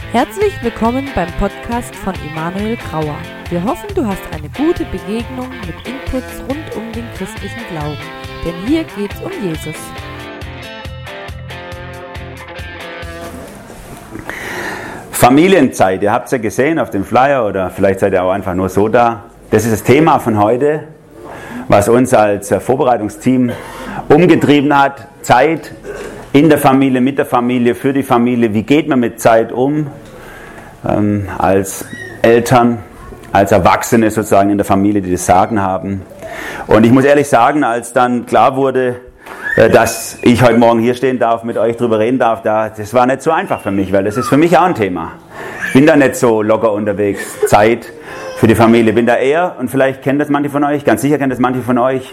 Herzlich willkommen beim Podcast von Emanuel Grauer. Wir hoffen, du hast eine gute Begegnung mit Inputs rund um den christlichen Glauben. Denn hier geht's um Jesus. Familienzeit, ihr habt es ja gesehen auf dem Flyer oder vielleicht seid ihr auch einfach nur so da. Das ist das Thema von heute, was uns als Vorbereitungsteam umgetrieben hat. Zeit in der Familie, mit der Familie, für die Familie. Wie geht man mit Zeit um? Als Eltern, als Erwachsene sozusagen in der Familie, die das Sagen haben. Und ich muss ehrlich sagen, als dann klar wurde, dass ich heute Morgen hier stehen darf, mit euch drüber reden darf, das war nicht so einfach für mich, weil das ist für mich auch ein Thema. Ich bin da nicht so locker unterwegs. Zeit für die Familie. Bin da eher, und vielleicht kennen das manche von euch, ganz sicher kennen das manche von euch,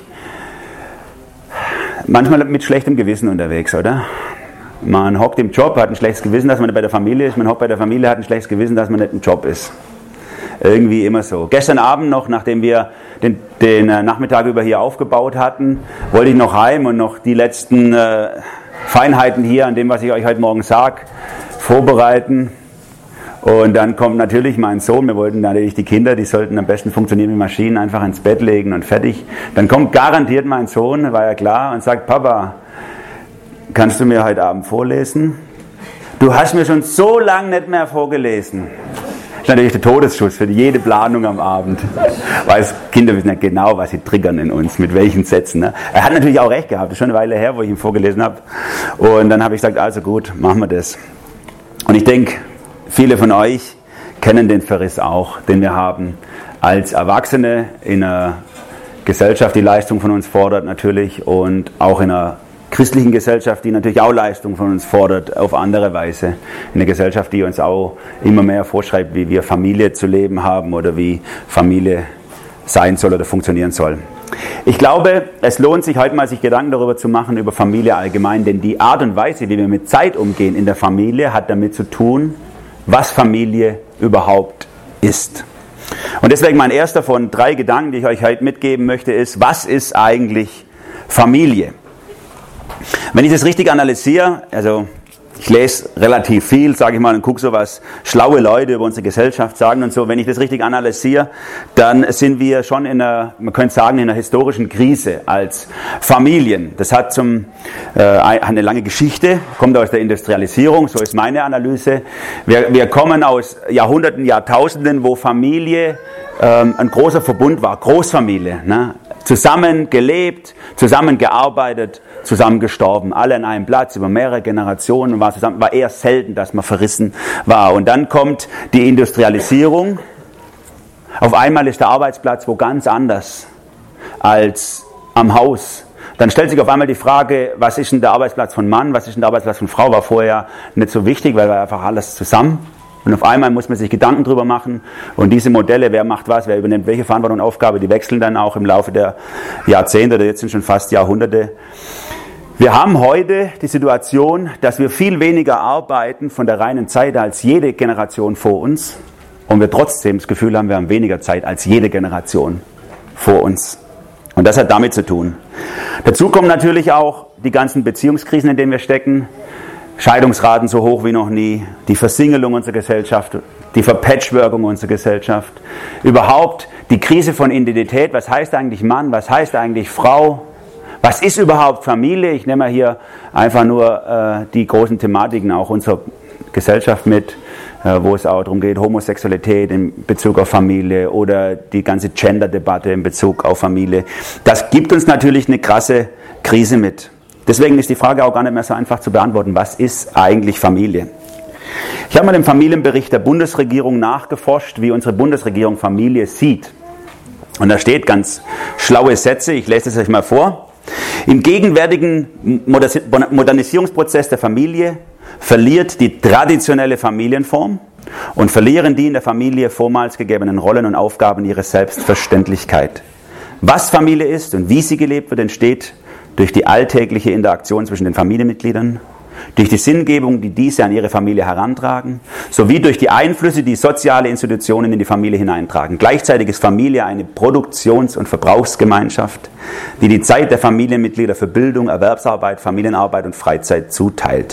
manchmal mit schlechtem Gewissen unterwegs, oder? Man hockt im Job, hat ein schlechtes Gewissen, dass man nicht bei der Familie ist. Man hockt bei der Familie, hat ein schlechtes Gewissen, dass man nicht im Job ist. Irgendwie immer so. Gestern Abend noch, nachdem wir den Nachmittag über hier aufgebaut hatten, wollte ich noch heim und noch die letzten Feinheiten hier an dem, was ich euch heute Morgen sage, vorbereiten. Und dann kommt natürlich mein Sohn, wir wollten natürlich die Kinder, die sollten am besten funktionieren wie Maschinen, einfach ins Bett legen und fertig. Dann kommt garantiert mein Sohn, war ja klar, und sagt, Papa, kannst du mir heute Abend vorlesen? Du hast mir schon so lange nicht mehr vorgelesen. Das ist natürlich der Todesschuss für jede Planung am Abend. Weil Kinder wissen ja genau, was sie triggern in uns, mit welchen Sätzen. Ne? Er hat natürlich auch recht gehabt, das ist schon eine Weile her, wo ich ihm vorgelesen habe. Und dann habe ich gesagt, also gut, machen wir das. Und ich denke, viele von euch kennen den Verriss auch, den wir haben als Erwachsene in einer Gesellschaft, die Leistung von uns fordert natürlich, und auch in einer christlichen Gesellschaft, die natürlich auch Leistung von uns fordert, auf andere Weise. Eine Gesellschaft, die uns auch immer mehr vorschreibt, wie wir Familie zu leben haben oder wie Familie sein soll oder funktionieren soll. Ich glaube, es lohnt sich heute mal, sich Gedanken darüber zu machen, über Familie allgemein, denn die Art und Weise, wie wir mit Zeit umgehen in der Familie, hat damit zu tun, was Familie überhaupt ist. Und deswegen mein erster von 3 Gedanken, die ich euch heute mitgeben möchte, ist, was ist eigentlich Familie? Wenn ich das richtig analysiere, also ich lese relativ viel, sage ich mal, und gucke so, was schlaue Leute über unsere Gesellschaft sagen und so. Wenn ich das richtig analysiere, dann sind wir schon in einer, man könnte sagen, in einer historischen Krise als Familien. Das hat eine lange Geschichte, kommt aus der Industrialisierung, so ist meine Analyse. Wir kommen aus Jahrhunderten, Jahrtausenden, wo Familie ein großer Verbund war, Großfamilie, ne? Zusammen gelebt, zusammen gearbeitet, zusammen gestorben, alle an einem Platz über mehrere Generationen, war eher selten, dass man verrissen war. Und dann kommt die Industrialisierung. Auf einmal ist der Arbeitsplatz wo ganz anders als am Haus. Dann stellt sich auf einmal die Frage, was ist denn der Arbeitsplatz von Mann, was ist denn der Arbeitsplatz von Frau, war vorher nicht so wichtig, weil war einfach alles zusammen. Und auf einmal muss man sich Gedanken drüber machen, und diese Modelle, wer macht was, wer übernimmt welche Verantwortung und Aufgabe, die wechseln dann auch im Laufe der Jahrzehnte, oder jetzt sind schon fast Jahrhunderte. Wir haben heute die Situation, dass wir viel weniger arbeiten von der reinen Zeit als jede Generation vor uns, und wir trotzdem das Gefühl haben, wir haben weniger Zeit als jede Generation vor uns. Und das hat damit zu tun. Dazu kommen natürlich auch die ganzen Beziehungskrisen, in denen wir stecken. Scheidungsraten so hoch wie noch nie, die Versingelung unserer Gesellschaft, die Verpatchworkung unserer Gesellschaft, überhaupt die Krise von Identität, was heißt eigentlich Mann, was heißt eigentlich Frau, was ist überhaupt Familie? Ich nehme mal hier einfach nur die großen Thematiken auch unserer Gesellschaft mit, wo es auch darum geht, Homosexualität in Bezug auf Familie oder die ganze Gender-Debatte in Bezug auf Familie. Das gibt uns natürlich eine krasse Krise mit. Deswegen ist die Frage auch gar nicht mehr so einfach zu beantworten, was ist eigentlich Familie? Ich habe mal im Familienbericht der Bundesregierung nachgeforscht, wie unsere Bundesregierung Familie sieht. Und da steht ganz schlaue Sätze, ich lese es euch mal vor. Im gegenwärtigen Modernisierungsprozess der Familie verliert die traditionelle Familienform und verlieren die in der Familie vormals gegebenen Rollen und Aufgaben ihre Selbstverständlichkeit. Was Familie ist und wie sie gelebt wird, entsteht durch die alltägliche Interaktion zwischen den Familienmitgliedern, durch die Sinngebung, die diese an ihre Familie herantragen, sowie durch die Einflüsse, die soziale Institutionen in die Familie hineintragen. Gleichzeitig ist Familie eine Produktions- und Verbrauchsgemeinschaft, die die Zeit der Familienmitglieder für Bildung, Erwerbsarbeit, Familienarbeit und Freizeit zuteilt.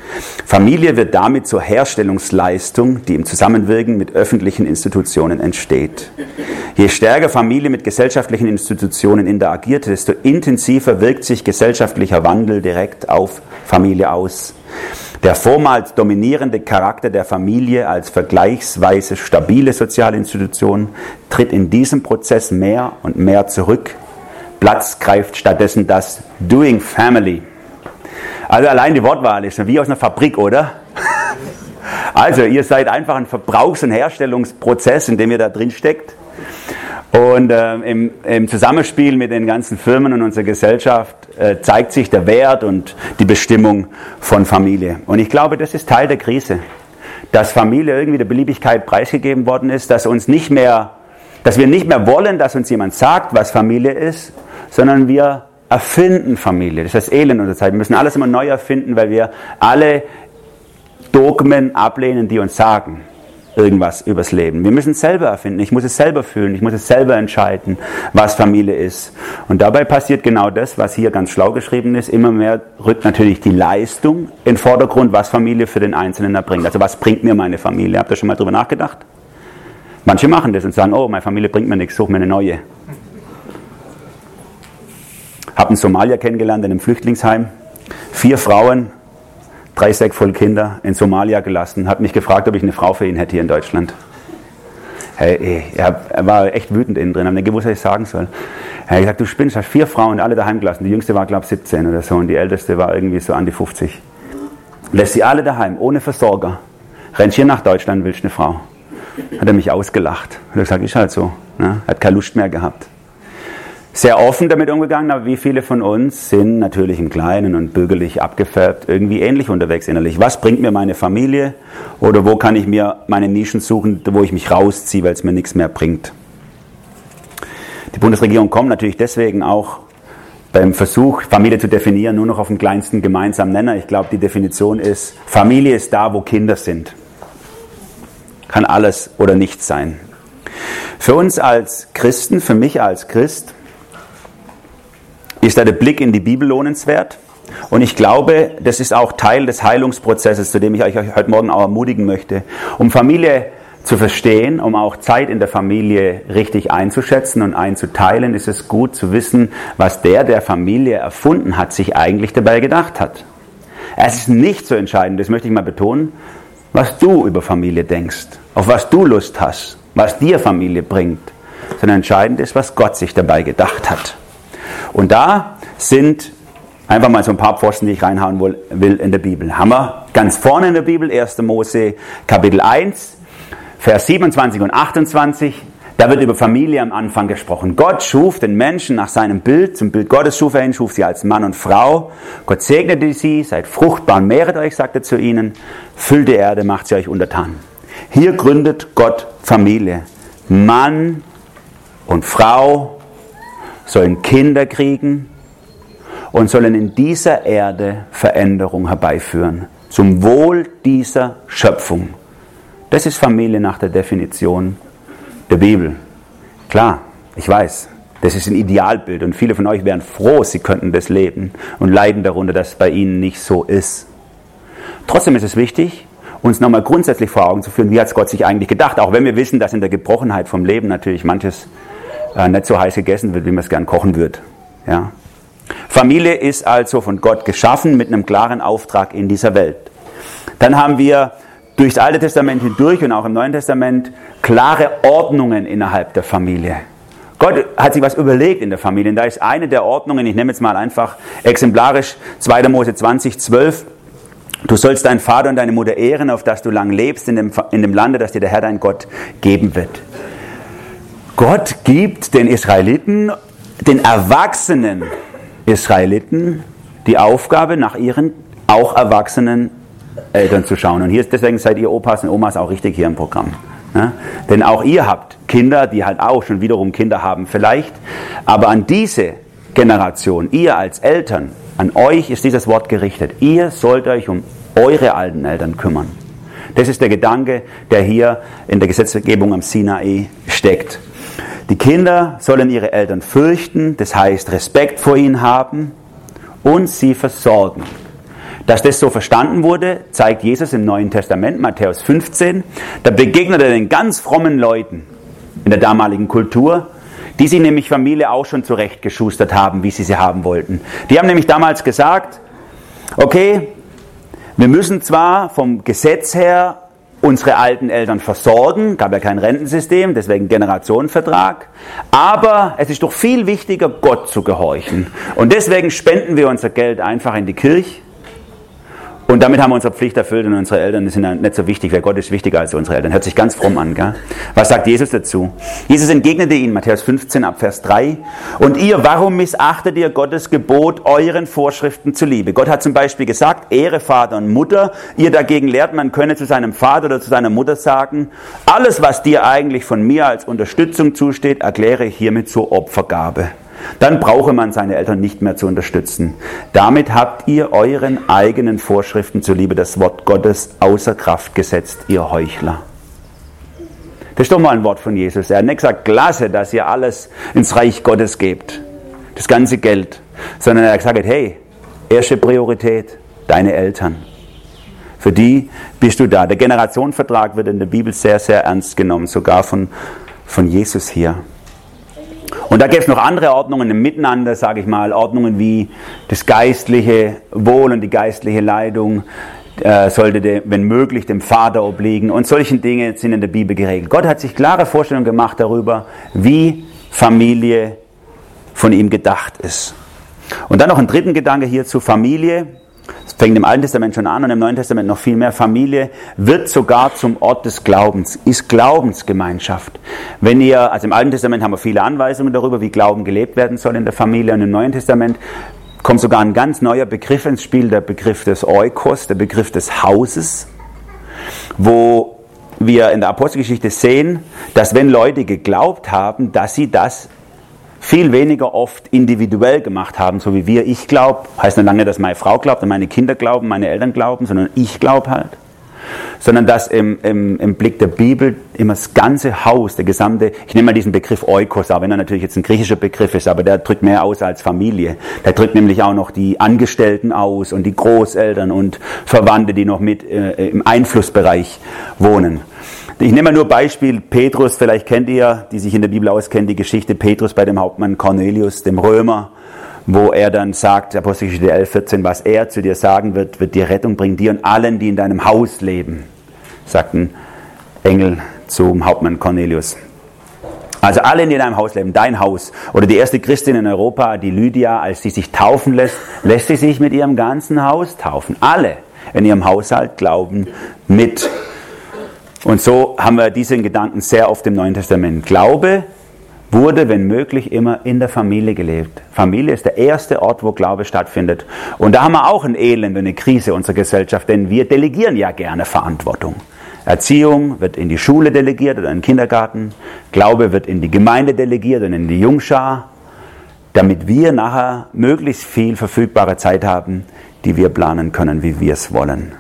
Familie wird damit zur Herstellungsleistung, die im Zusammenwirken mit öffentlichen Institutionen entsteht. Je stärker Familie mit gesellschaftlichen Institutionen interagiert, desto intensiver wirkt sich gesellschaftlicher Wandel direkt auf Familie aus. Der vormals dominierende Charakter der Familie als vergleichsweise stabile soziale Institution tritt in diesem Prozess mehr und mehr zurück. Platz greift stattdessen das Doing Family. Also allein die Wortwahl ist wie aus einer Fabrik, oder? Also ihr seid einfach ein Verbrauchs- und Herstellungsprozess, in dem ihr da drin steckt. Und im Zusammenspiel mit den ganzen Firmen und unserer Gesellschaft zeigt sich der Wert und die Bestimmung von Familie. Und ich glaube, das ist Teil der Krise, dass Familie irgendwie der Beliebigkeit preisgegeben worden ist, dass wir nicht mehr wollen, dass uns jemand sagt, was Familie ist, sondern wir erfinden Familie. Das ist das Elend unserer Zeit. Wir müssen alles immer neu erfinden, weil wir alle Dogmen ablehnen, die uns sagen irgendwas übers Leben. Wir müssen es selber erfinden. Ich muss es selber fühlen. Ich muss es selber entscheiden, was Familie ist. Und dabei passiert genau das, was hier ganz schlau geschrieben ist. Immer mehr rückt natürlich die Leistung in den Vordergrund, was Familie für den Einzelnen erbringt. Also was bringt mir meine Familie? Habt ihr schon mal drüber nachgedacht? Manche machen das und sagen, oh, meine Familie bringt mir nichts, such mir eine neue. Habe einen Somalier kennengelernt in einem Flüchtlingsheim. 4 Frauen, 3 Säcke voll Kinder in Somalia gelassen. Hat mich gefragt, ob ich eine Frau für ihn hätte hier in Deutschland. Hey, er war echt wütend innen drin, habe nicht gewusst, was ich sagen soll. Er hat gesagt, du spinnst, hast 4 Frauen alle daheim gelassen. Die jüngste war, glaube ich, 17 oder so und die älteste war irgendwie so an die 50. Lässt sie alle daheim, ohne Versorger. Rennst hier nach Deutschland, willst eine Frau. Hat er mich ausgelacht. Hat er gesagt, ist halt so. Ne? Hat keine Lust mehr gehabt. Sehr offen damit umgegangen, aber wie viele von uns sind natürlich im Kleinen und bürgerlich abgefärbt irgendwie ähnlich unterwegs innerlich. Was bringt mir meine Familie oder wo kann ich mir meine Nischen suchen, wo ich mich rausziehe, weil es mir nichts mehr bringt? Die Bundesregierung kommt natürlich deswegen auch beim Versuch, Familie zu definieren, nur noch auf den kleinsten gemeinsamen Nenner. Ich glaube, die Definition ist, Familie ist da, wo Kinder sind. Kann alles oder nichts sein. Für uns als Christen, für mich als Christ, ist da der Blick in die Bibel lohnenswert. Und ich glaube, das ist auch Teil des Heilungsprozesses, zu dem ich euch heute Morgen auch ermutigen möchte. Um Familie zu verstehen, um auch Zeit in der Familie richtig einzuschätzen und einzuteilen, ist es gut zu wissen, was der Familie erfunden hat, sich eigentlich dabei gedacht hat. Es ist nicht so entscheidend, das möchte ich mal betonen, was du über Familie denkst, auf was du Lust hast, was dir Familie bringt, sondern entscheidend ist, was Gott sich dabei gedacht hat. Und da sind einfach mal so ein paar Pfosten, die ich reinhauen will in der Bibel. Haben wir ganz vorne in der Bibel, 1. Mose Kapitel 1, Vers 27 und 28. Da wird über Familie am Anfang gesprochen. Gott schuf den Menschen nach seinem Bild, zum Bild Gottes schuf er ihn, schuf sie als Mann und Frau. Gott segnete sie, seid fruchtbar und mehret euch, sagte zu ihnen, füllt die Erde, macht sie euch untertan. Hier gründet Gott Familie. Mann und Frau sollen Kinder kriegen und sollen in dieser Erde Veränderung herbeiführen, zum Wohl dieser Schöpfung. Das ist Familie nach der Definition der Bibel. Klar, ich weiß, das ist ein Idealbild und viele von euch wären froh, sie könnten das leben und leiden darunter, dass es bei ihnen nicht so ist. Trotzdem ist es wichtig, uns nochmal grundsätzlich vor Augen zu führen, wie hat es Gott sich eigentlich gedacht, auch wenn wir wissen, dass in der Gebrochenheit vom Leben natürlich manches nicht so heiß gegessen wird, wie man es gern kochen wird. Ja. Familie ist also von Gott geschaffen mit einem klaren Auftrag in dieser Welt. Dann haben wir durchs Alte Testament hindurch und auch im Neuen Testament klare Ordnungen innerhalb der Familie. Gott hat sich was überlegt in der Familie. Und da ist eine der Ordnungen, ich nehme jetzt mal einfach exemplarisch 2. Mose 20, 12. Du sollst deinen Vater und deine Mutter ehren, auf dass du lang lebst in dem Lande, das dir der Herr dein Gott geben wird. Gott gibt den Israeliten, den erwachsenen Israeliten, die Aufgabe, nach ihren auch erwachsenen Eltern zu schauen. Und deswegen seid ihr Opas und Omas auch richtig hier im Programm. Ja? Denn auch ihr habt Kinder, die halt auch schon wiederum Kinder haben vielleicht. Aber an diese Generation, ihr als Eltern, an euch ist dieses Wort gerichtet. Ihr sollt euch um eure alten Eltern kümmern. Das ist der Gedanke, der hier in der Gesetzgebung am Sinai steckt. Die Kinder sollen ihre Eltern fürchten, das heißt Respekt vor ihnen haben und sie versorgen. dass das so verstanden wurde, zeigt Jesus im Neuen Testament, Matthäus 15. Da begegnet er den ganz frommen Leuten in der damaligen Kultur, die sich nämlich Familie auch schon zurechtgeschustert haben, wie sie haben wollten. Die haben nämlich damals gesagt, okay, wir müssen zwar vom Gesetz her unsere alten Eltern versorgen, gab ja kein Rentensystem, deswegen Generationenvertrag, aber es ist doch viel wichtiger, Gott zu gehorchen. Und deswegen spenden wir unser Geld einfach in die Kirche und damit haben wir unsere Pflicht erfüllt und unsere Eltern sind ja nicht so wichtig, weil Gott ist wichtiger als unsere Eltern. Hört sich ganz fromm an, gell? Was sagt Jesus dazu? Jesus entgegnete ihnen, Matthäus 15 ab Vers 3, und ihr, warum missachtet ihr Gottes Gebot euren Vorschriften zuliebe? Gott hat zum Beispiel gesagt, Ehre Vater und Mutter. Ihr dagegen lehrt, man könne zu seinem Vater oder zu seiner Mutter sagen, alles, was dir eigentlich von mir als Unterstützung zusteht, erkläre ich hiermit zur Opfergabe. Dann brauche man seine Eltern nicht mehr zu unterstützen. Damit habt ihr euren eigenen Vorschriften zuliebe das Wort Gottes außer Kraft gesetzt, ihr Heuchler. Das ist doch mal ein Wort von Jesus. Er hat nicht gesagt, klasse, dass ihr alles ins Reich Gottes gebt, das ganze Geld, sondern er hat gesagt, hey, erste Priorität, deine Eltern. Für die bist du da. Der Generationenvertrag wird in der Bibel sehr, sehr ernst genommen, sogar von Jesus hier. Und da gibt es noch andere Ordnungen im Miteinander, sage ich mal, Ordnungen wie das geistliche Wohl und die geistliche Leitung sollte, wenn möglich, dem Vater obliegen. Und solche Dinge sind in der Bibel geregelt. Gott hat sich klare Vorstellungen gemacht darüber, wie Familie von ihm gedacht ist. Und dann noch ein dritten Gedanke hierzu, Familie. Das fängt im Alten Testament schon an und im Neuen Testament noch viel mehr. Familie wird sogar zum Ort des Glaubens, ist Glaubensgemeinschaft. Also im Alten Testament haben wir viele Anweisungen darüber, wie Glauben gelebt werden soll in der Familie, und im Neuen Testament kommt sogar ein ganz neuer Begriff ins Spiel, der Begriff des Oikos, der Begriff des Hauses, wo wir in der Apostelgeschichte sehen, dass wenn Leute geglaubt haben, dass sie das viel weniger oft individuell gemacht haben, so wie wir. Ich glaube, heißt nicht lange, dass meine Frau glaubt und meine Kinder glauben, meine Eltern glauben, sondern ich glaube halt. Sondern dass im Blick der Bibel immer das ganze Haus, der gesamte, ich nehme mal diesen Begriff Oikos, auch wenn er natürlich jetzt ein griechischer Begriff ist, aber der drückt mehr aus als Familie. Der drückt nämlich auch noch die Angestellten aus und die Großeltern und Verwandte, die noch mit im Einflussbereich wohnen. Ich nehme mal nur Beispiel Petrus, vielleicht kennt ihr, die sich in der Bibel auskennen, die Geschichte Petrus bei dem Hauptmann Cornelius, dem Römer, wo er dann sagt, Apostelgeschichte 11,14, was er zu dir sagen wird, wird dir Rettung bringen, dir und allen, die in deinem Haus leben, sagt ein Engel zum Hauptmann Cornelius. Also alle, die in deinem Haus leben, dein Haus. Oder die erste Christin in Europa, die Lydia, als sie sich taufen lässt sie sich mit ihrem ganzen Haus taufen. Alle in ihrem Haushalt glauben mit. Und so haben wir diesen Gedanken sehr oft im Neuen Testament. Glaube wurde, wenn möglich, immer in der Familie gelebt. Familie ist der erste Ort, wo Glaube stattfindet. Und da haben wir auch ein Elend, eine Krise unserer Gesellschaft, denn wir delegieren ja gerne Verantwortung. Erziehung wird in die Schule delegiert oder in den Kindergarten. Glaube wird in die Gemeinde delegiert und in die Jungschar, damit wir nachher möglichst viel verfügbare Zeit haben, die wir planen können, wie wir es wollen.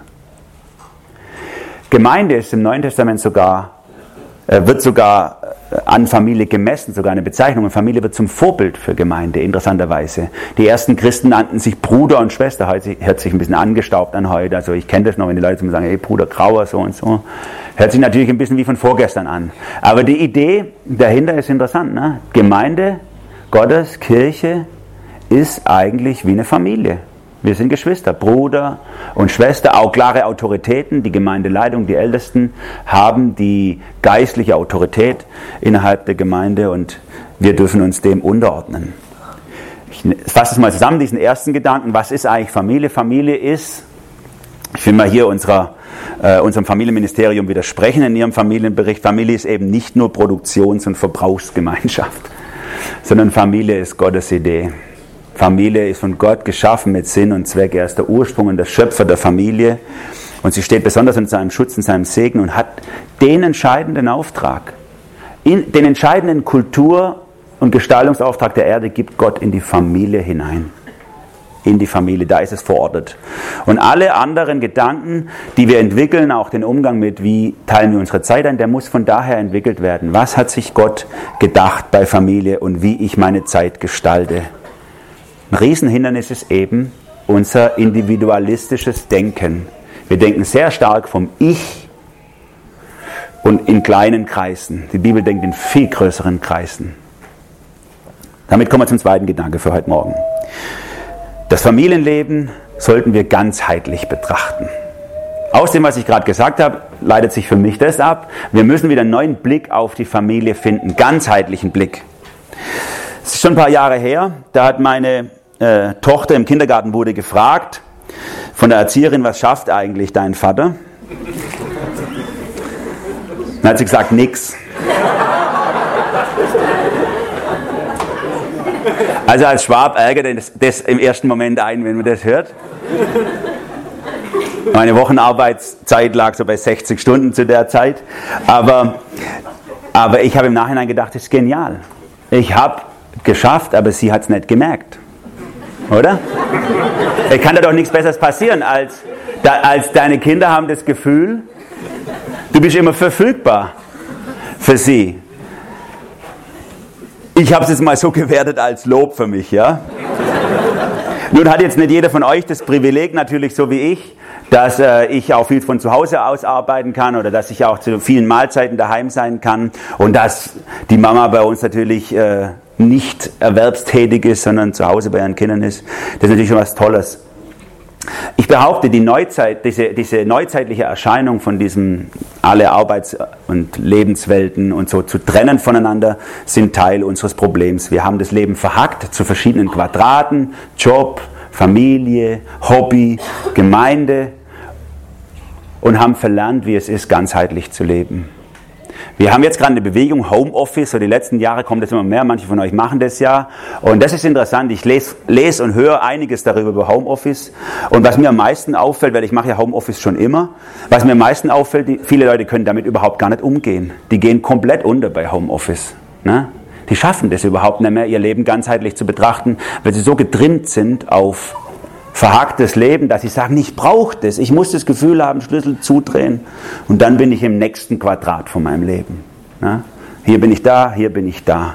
Gemeinde ist im Neuen Testament wird sogar an Familie gemessen, sogar eine Bezeichnung. Und Familie wird zum Vorbild für Gemeinde, interessanterweise. Die ersten Christen nannten sich Bruder und Schwester. Hört sich ein bisschen angestaubt an heute. Also ich kenne das noch, wenn die Leute sagen, hey Bruder Grauer, so und so. Hört sich natürlich ein bisschen wie von vorgestern an. Aber die Idee dahinter ist interessant. Ne? Gemeinde, Gottes, Kirche ist eigentlich wie eine Familie. Wir sind Geschwister, Bruder und Schwester, auch klare Autoritäten. Die Gemeindeleitung, die Ältesten haben die geistliche Autorität innerhalb der Gemeinde und wir dürfen uns dem unterordnen. Ich fasse es mal zusammen, diesen ersten Gedanken. Was ist eigentlich Familie? Familie ist, ich will mal hier unserem Familienministerium widersprechen in ihrem Familienbericht, Familie ist eben nicht nur Produktions- und Verbrauchsgemeinschaft, sondern Familie ist Gottes Idee. Familie ist von Gott geschaffen mit Sinn und Zweck. Er ist der Ursprung und der Schöpfer der Familie. Und sie steht besonders in seinem Schutz, in seinem Segen und hat den entscheidenden Auftrag. Den entscheidenden Kultur- und Gestaltungsauftrag der Erde gibt Gott in die Familie hinein. In die Familie, da ist es verortet. Und alle anderen Gedanken, die wir entwickeln, auch den Umgang mit, wie teilen wir unsere Zeit ein, der muss von daher entwickelt werden. Was hat sich Gott gedacht bei Familie und wie ich meine Zeit gestalte? Ein Riesenhindernis ist eben unser individualistisches Denken. Wir denken sehr stark vom Ich und in kleinen Kreisen. Die Bibel denkt in viel größeren Kreisen. Damit kommen wir zum zweiten Gedanke für heute Morgen. Das Familienleben sollten wir ganzheitlich betrachten. Aus dem, was ich gerade gesagt habe, leitet sich für mich das ab. Wir müssen wieder einen neuen Blick auf die Familie finden, ganzheitlichen Blick. Es ist schon ein paar Jahre her, da hat meine Tochter im Kindergarten wurde gefragt von der Erzieherin, was schafft eigentlich dein Vater? Dann hat sie gesagt, nix. Also als Schwab ärgert das im ersten Moment ein, wenn man das hört. Meine Wochenarbeitszeit lag so bei 60 Stunden zu der Zeit. Aber ich habe im Nachhinein gedacht, das ist genial. Ich habe geschafft, aber sie hat es nicht gemerkt. Oder? Es kann da doch nichts Besseres passieren, als deine Kinder haben das Gefühl, du bist immer verfügbar für sie. Ich habe es jetzt mal so gewertet als Lob für mich, ja. Nun hat jetzt nicht jeder von euch das Privileg, natürlich so wie ich, dass ich auch viel von zu Hause aus arbeiten kann oder dass ich auch zu vielen Mahlzeiten daheim sein kann und dass die Mama bei uns natürlich nicht erwerbstätig ist, sondern zu Hause bei ihren Kindern ist. Das ist natürlich schon was Tolles. Ich behaupte, die Neuzeit, diese neuzeitliche Erscheinung von diesem alle Arbeits- und Lebenswelten und so zu trennen voneinander, sind Teil unseres Problems. Wir haben das Leben verhackt zu verschiedenen Quadraten, Job, Familie, Hobby, Gemeinde und haben verlernt, wie es ist, ganzheitlich zu leben. Wir haben jetzt gerade eine Bewegung, Homeoffice, so die letzten Jahre kommt das immer mehr, manche von euch machen das ja. Und das ist interessant, ich lese und höre einiges darüber über Homeoffice. Und was mir am meisten auffällt, weil ich mache ja Homeoffice schon immer, was mir am meisten auffällt, viele Leute können damit überhaupt gar nicht umgehen. Die gehen komplett unter bei Homeoffice. Ne? Die schaffen das überhaupt nicht mehr, ihr Leben ganzheitlich zu betrachten, weil sie so getrimmt sind auf verhacktes Leben, dass sie sagen, ich brauche das, ich muss das Gefühl haben, Schlüssel zudrehen und dann bin ich im nächsten Quadrat von meinem Leben. Ja? Hier bin ich da, hier bin ich da.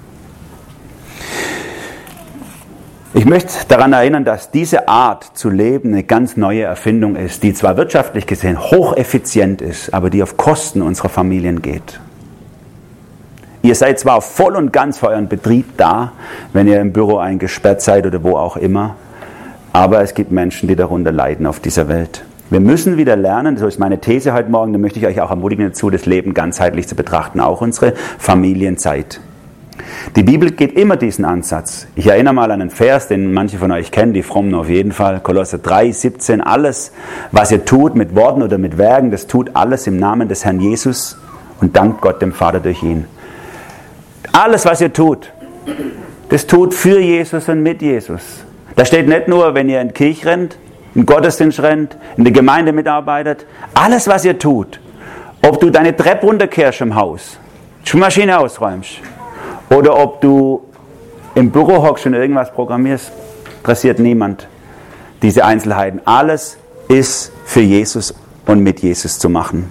Ich möchte daran erinnern, dass diese Art zu leben eine ganz neue Erfindung ist, die zwar wirtschaftlich gesehen hocheffizient ist, aber die auf Kosten unserer Familien geht. Ihr seid zwar voll und ganz für euren Betrieb da, wenn ihr im Büro eingesperrt seid oder wo auch immer, aber es gibt Menschen, die darunter leiden auf dieser Welt. Wir müssen wieder lernen, so ist meine These heute Morgen, da möchte ich euch auch ermutigen dazu, das Leben ganzheitlich zu betrachten, auch unsere Familienzeit. Die Bibel geht immer diesen Ansatz. Ich erinnere mal an einen Vers, den manche von euch kennen, die Frommen auf jeden Fall, Kolosser 3, 17, alles, was ihr tut mit Worten oder mit Werken, das tut alles im Namen des Herrn Jesus und dankt Gott dem Vater durch ihn. Alles, was ihr tut, das tut für Jesus und mit Jesus. Da steht nicht nur, wenn ihr in die Kirche rennt, in den Gottesdienst rennt, in der Gemeinde mitarbeitet. Alles, was ihr tut, ob du deine Treppe runterkehrst im Haus, die Maschine ausräumst oder ob du im Büro hockst und irgendwas programmierst, interessiert niemand diese Einzelheiten. Alles ist für Jesus und mit Jesus zu machen.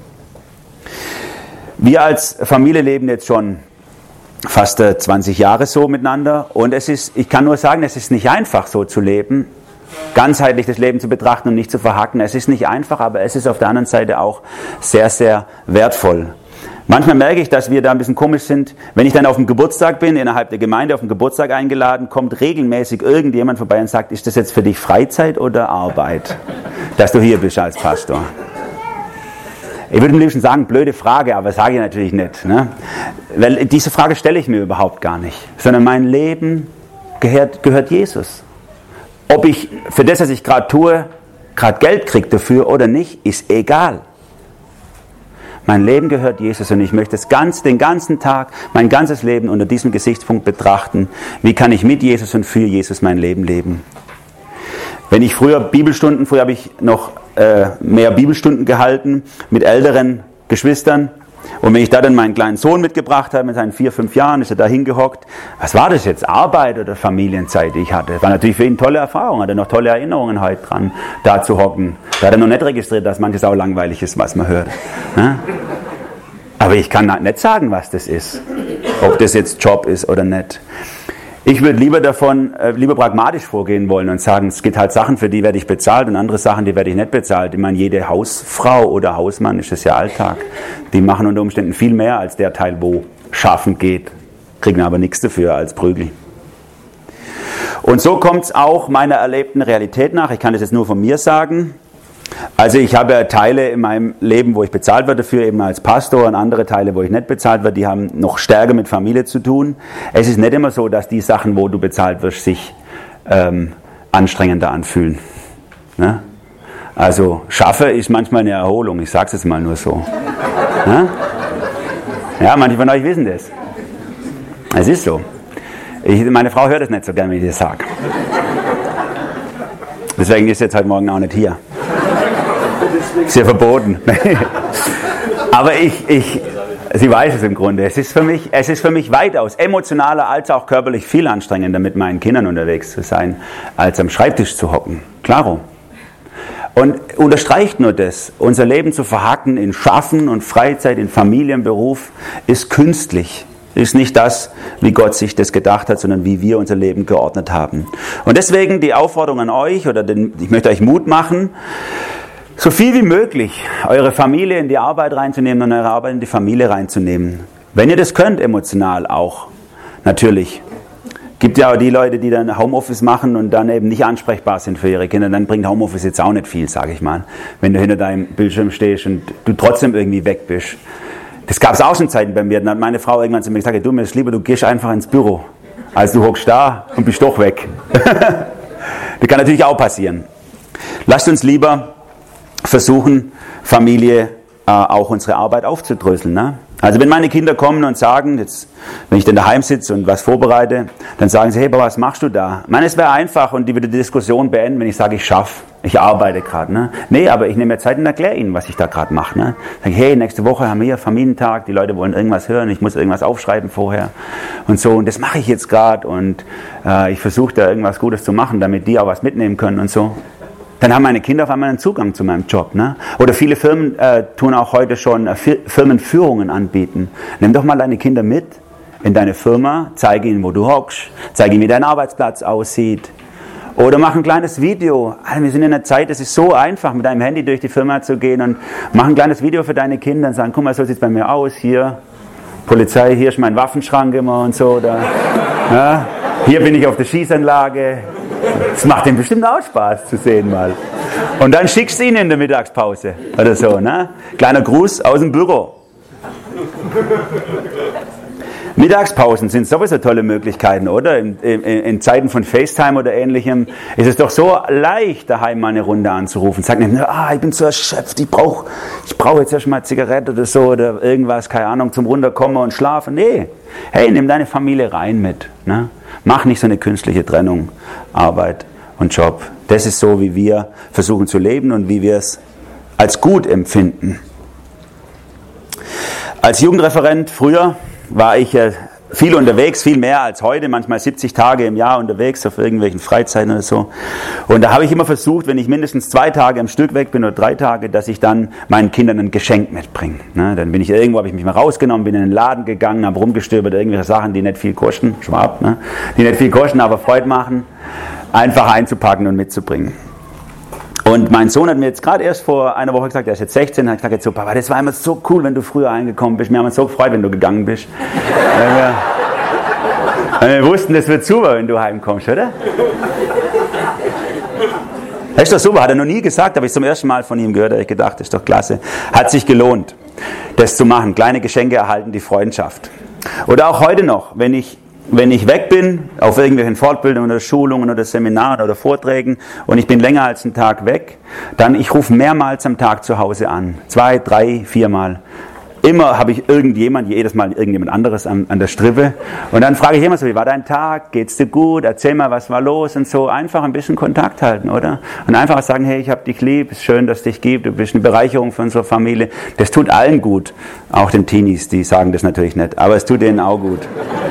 Wir als Familie leben jetzt schon fast 20 Jahre so miteinander und ich kann nur sagen, es ist nicht einfach so zu leben, ganzheitlich das Leben zu betrachten und nicht zu verhacken. Es ist nicht einfach, aber es ist auf der anderen Seite auch sehr, sehr wertvoll. Manchmal merke ich, dass wir da ein bisschen komisch sind. Wenn ich dann auf dem Geburtstag bin, innerhalb der Gemeinde auf dem Geburtstag eingeladen, kommt regelmäßig irgendjemand vorbei und sagt, ist das jetzt für dich Freizeit oder Arbeit, dass du hier bist als Pastor? Ich würde am liebsten sagen, blöde Frage, aber sage ich natürlich nicht. Ne? Weil diese Frage stelle ich mir überhaupt gar nicht. Sondern mein Leben gehört Jesus. Ob ich für das, was ich gerade tue, gerade Geld kriege dafür oder nicht, ist egal. Mein Leben gehört Jesus und ich möchte den ganzen Tag, mein ganzes Leben unter diesem Gesichtspunkt betrachten. Wie kann ich mit Jesus und für Jesus mein Leben leben? Wenn ich früher habe ich noch mehr Bibelstunden gehalten mit älteren Geschwistern. Und wenn ich da dann meinen kleinen Sohn mitgebracht habe, mit seinen 4, 5 Jahren, ist er da hingehockt. Was war das jetzt? Arbeit oder Familienzeit, die ich hatte? Das war natürlich für ihn tolle Erfahrung, hat er noch tolle Erinnerungen heute dran, da zu hocken. Da hat er noch nicht registriert, dass manches auch langweilig ist, was man hört. Ja? Aber ich kann nicht sagen, was das ist. Ob das jetzt Job ist oder nicht. Ich würde lieber pragmatisch vorgehen wollen und sagen, es gibt halt Sachen, für die werde ich bezahlt und andere Sachen, die werde ich nicht bezahlt. Ich meine, jede Hausfrau oder Hausmann ist das ja Alltag. Die machen unter Umständen viel mehr als der Teil, wo schaffen geht, kriegen aber nichts dafür als Prügel. Und so kommt es auch meiner erlebten Realität nach. Ich kann das jetzt nur von mir sagen. Also ich habe ja Teile in meinem Leben, wo ich bezahlt werde dafür, eben als Pastor, und andere Teile, wo ich nicht bezahlt werde, die haben noch stärker mit Familie zu tun. Es ist nicht immer so, dass die Sachen, wo du bezahlt wirst, sich anstrengender anfühlen. Ne? Also Schaffe ist manchmal eine Erholung, ich sage es jetzt mal nur so. Ne? Ja, manche von euch wissen das. Es ist so. Meine Frau hört es nicht so gern, wenn ich das sage. Deswegen ist sie jetzt heute Morgen auch nicht hier. Ist ja verboten. Aber sie weiß es im Grunde. Es ist für mich weitaus emotionaler als auch körperlich viel anstrengender, mit meinen Kindern unterwegs zu sein, als am Schreibtisch zu hocken. Klaro. Und unterstreicht nur das, unser Leben zu verhacken in Schaffen und Freizeit, in Familienberuf, ist künstlich. Ist nicht das, wie Gott sich das gedacht hat, sondern wie wir unser Leben geordnet haben. Und deswegen die Aufforderung an euch, ich möchte euch Mut machen, so viel wie möglich eure Familie in die Arbeit reinzunehmen und eure Arbeit in die Familie reinzunehmen. Wenn ihr das könnt, emotional auch, natürlich. Gibt ja auch die Leute, die dann Homeoffice machen und dann eben nicht ansprechbar sind für ihre Kinder. Dann bringt Homeoffice jetzt auch nicht viel, sage ich mal. Wenn du hinter deinem Bildschirm stehst und du trotzdem irgendwie weg bist. Das gab es auch schon Zeiten bei mir. Dann hat meine Frau irgendwann zu mir gesagt, du, mir ist lieber, du gehst einfach ins Büro, als du hockst da und bist doch weg. Das kann natürlich auch passieren. Lasst uns lieber versuchen, Familie auch unsere Arbeit aufzudröseln. Ne? Also wenn meine Kinder kommen und sagen, jetzt, wenn ich dann daheim sitze und was vorbereite, dann sagen sie, hey, Papa, was machst du da? Ich meine, es wäre einfach und die würde die Diskussion beenden, wenn ich sage, ich schaffe, ich arbeite gerade. Ne? Nee, aber ich nehme mir Zeit und erkläre ihnen, was ich da gerade mache. Ne? Sage, hey, nächste Woche haben wir Familientag, die Leute wollen irgendwas hören, ich muss irgendwas aufschreiben vorher und so. Und das mache ich jetzt gerade und ich versuche da irgendwas Gutes zu machen, damit die auch was mitnehmen können und so. Dann haben meine Kinder auf einmal einen Zugang zu meinem Job. Ne? Oder viele Firmen tun auch heute schon Firmenführungen anbieten. Nimm doch mal deine Kinder mit in deine Firma, zeige ihnen, wo du hockst, zeige ihnen, wie dein Arbeitsplatz aussieht. Oder mach ein kleines Video. Also wir sind in einer Zeit, es ist so einfach, mit deinem Handy durch die Firma zu gehen und mach ein kleines Video für deine Kinder und sagen, guck mal, so sieht es bei mir aus, hier, Polizei, hier ist mein Waffenschrank immer und so. Oder, ja, hier bin ich auf der Schießanlage. Das macht ihm bestimmt auch Spaß zu sehen mal. Und dann schickst du ihn in der Mittagspause oder so, ne? Kleiner Gruß aus dem Büro. Mittagspausen sind sowieso tolle Möglichkeiten, oder? In Zeiten von FaceTime oder Ähnlichem ist es doch so leicht, daheim mal eine Runde anzurufen. Sag nicht, ich bin so erschöpft, ich brauch jetzt erst mal Zigarette oder so oder irgendwas, keine Ahnung, zum Runterkommen und schlafen. Nee, hey, nimm deine Familie rein mit. Ne? Mach nicht so eine künstliche Trennung, Arbeit und Job. Das ist so, wie wir versuchen zu leben und wie wir es als gut empfinden. Als Jugendreferent früher war ich viel unterwegs, viel mehr als heute, manchmal 70 Tage im Jahr unterwegs auf irgendwelchen Freizeiten oder so. Und da habe ich immer versucht, wenn ich mindestens 2 Tage am Stück weg bin oder 3 Tage, dass ich dann meinen Kindern ein Geschenk mitbringe. Ne? Dann bin ich irgendwo, habe ich mich mal rausgenommen, bin in den Laden gegangen, habe rumgestöbert, irgendwelche Sachen, die nicht viel kosten, Schwab, ne? Die nicht viel kosten, aber Freude machen, einfach einzupacken und mitzubringen. Und mein Sohn hat mir jetzt gerade erst vor einer Woche gesagt, er ist jetzt 16, hat gesagt, jetzt so, Papa, das war immer so cool, wenn du früher eingekommen bist. Wir haben uns so gefreut, wenn du gegangen bist. Wir wussten, das wird super, wenn du heimkommst, oder? Das ist doch super, hat er noch nie gesagt, habe ich zum ersten Mal von ihm gehört, habe ich gedacht, das ist doch klasse. Hat sich gelohnt, das zu machen. Kleine Geschenke erhalten die Freundschaft. Oder auch heute noch, wenn ich weg bin, auf irgendwelchen Fortbildungen oder Schulungen oder Seminaren oder Vorträgen und ich bin länger als einen Tag weg, dann ich rufe mehrmals am Tag zu Hause an. 2, 3, 4 Mal. Immer habe ich jedes Mal irgendjemand anderes an der Strippe. Und dann frage ich immer so, wie war dein Tag? Geht's dir gut? Erzähl mal, was war los? Und so einfach ein bisschen Kontakt halten, oder? Und einfach sagen, hey, ich habe dich lieb, ist schön, dass es dich gibt, du bist eine Bereicherung für unsere Familie. Das tut allen gut. Auch den Teenies, die sagen das natürlich nicht. Aber es tut denen auch gut.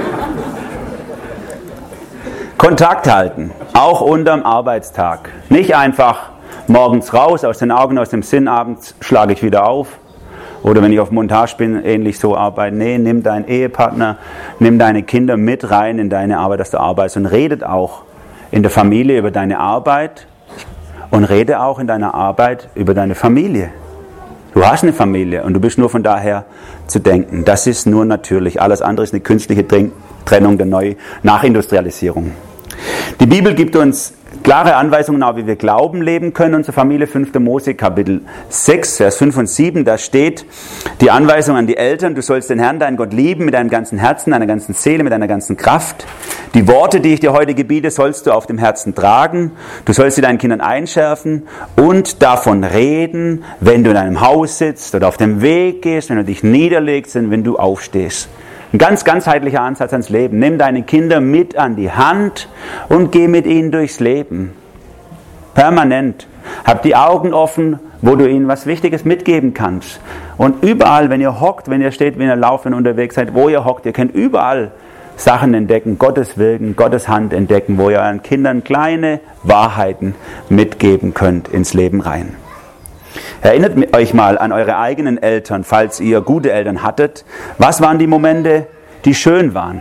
Kontakt halten, auch unterm Arbeitstag. Nicht einfach morgens raus, aus den Augen, aus dem Sinn, abends schlage ich wieder auf Oder wenn ich auf Montage bin, ähnlich so arbeiten. Nee, nimm deinen Ehepartner, nimm deine Kinder mit rein in deine Arbeit, dass du arbeitest. Und redet auch in der Familie über deine Arbeit und rede auch in deiner Arbeit über deine Familie. Du hast eine Familie und du bist nur von daher zu denken. Das ist nur natürlich. Alles andere ist eine künstliche Trennung der Nachindustrialisierung. Die Bibel gibt uns klare Anweisungen, auch wie wir Glauben leben können. Unsere Familie, 5. Mose, Kapitel 6, Vers 5 und 7, da steht die Anweisung an die Eltern, du sollst den Herrn, deinen Gott, lieben mit deinem ganzen Herzen, deiner ganzen Seele, mit deiner ganzen Kraft. Die Worte, die ich dir heute gebiete, sollst du auf dem Herzen tragen. Du sollst sie deinen Kindern einschärfen und davon reden, wenn du in deinem Haus sitzt oder auf dem Weg gehst, wenn du dich niederlegst und wenn du aufstehst. Ein ganz ganzheitlicher Ansatz ans Leben. Nimm deine Kinder mit an die Hand und geh mit ihnen durchs Leben. Permanent. Hab die Augen offen, wo du ihnen was Wichtiges mitgeben kannst. Und überall, wenn ihr hockt, wenn ihr steht, wenn ihr lauft, wenn ihr unterwegs seid, wo ihr hockt, ihr könnt überall Sachen entdecken, Gottes Wirken, Gottes Hand entdecken, wo ihr euren Kindern kleine Wahrheiten mitgeben könnt ins Leben rein. Erinnert euch mal an eure eigenen Eltern, falls ihr gute Eltern hattet. Was waren die Momente, die schön waren?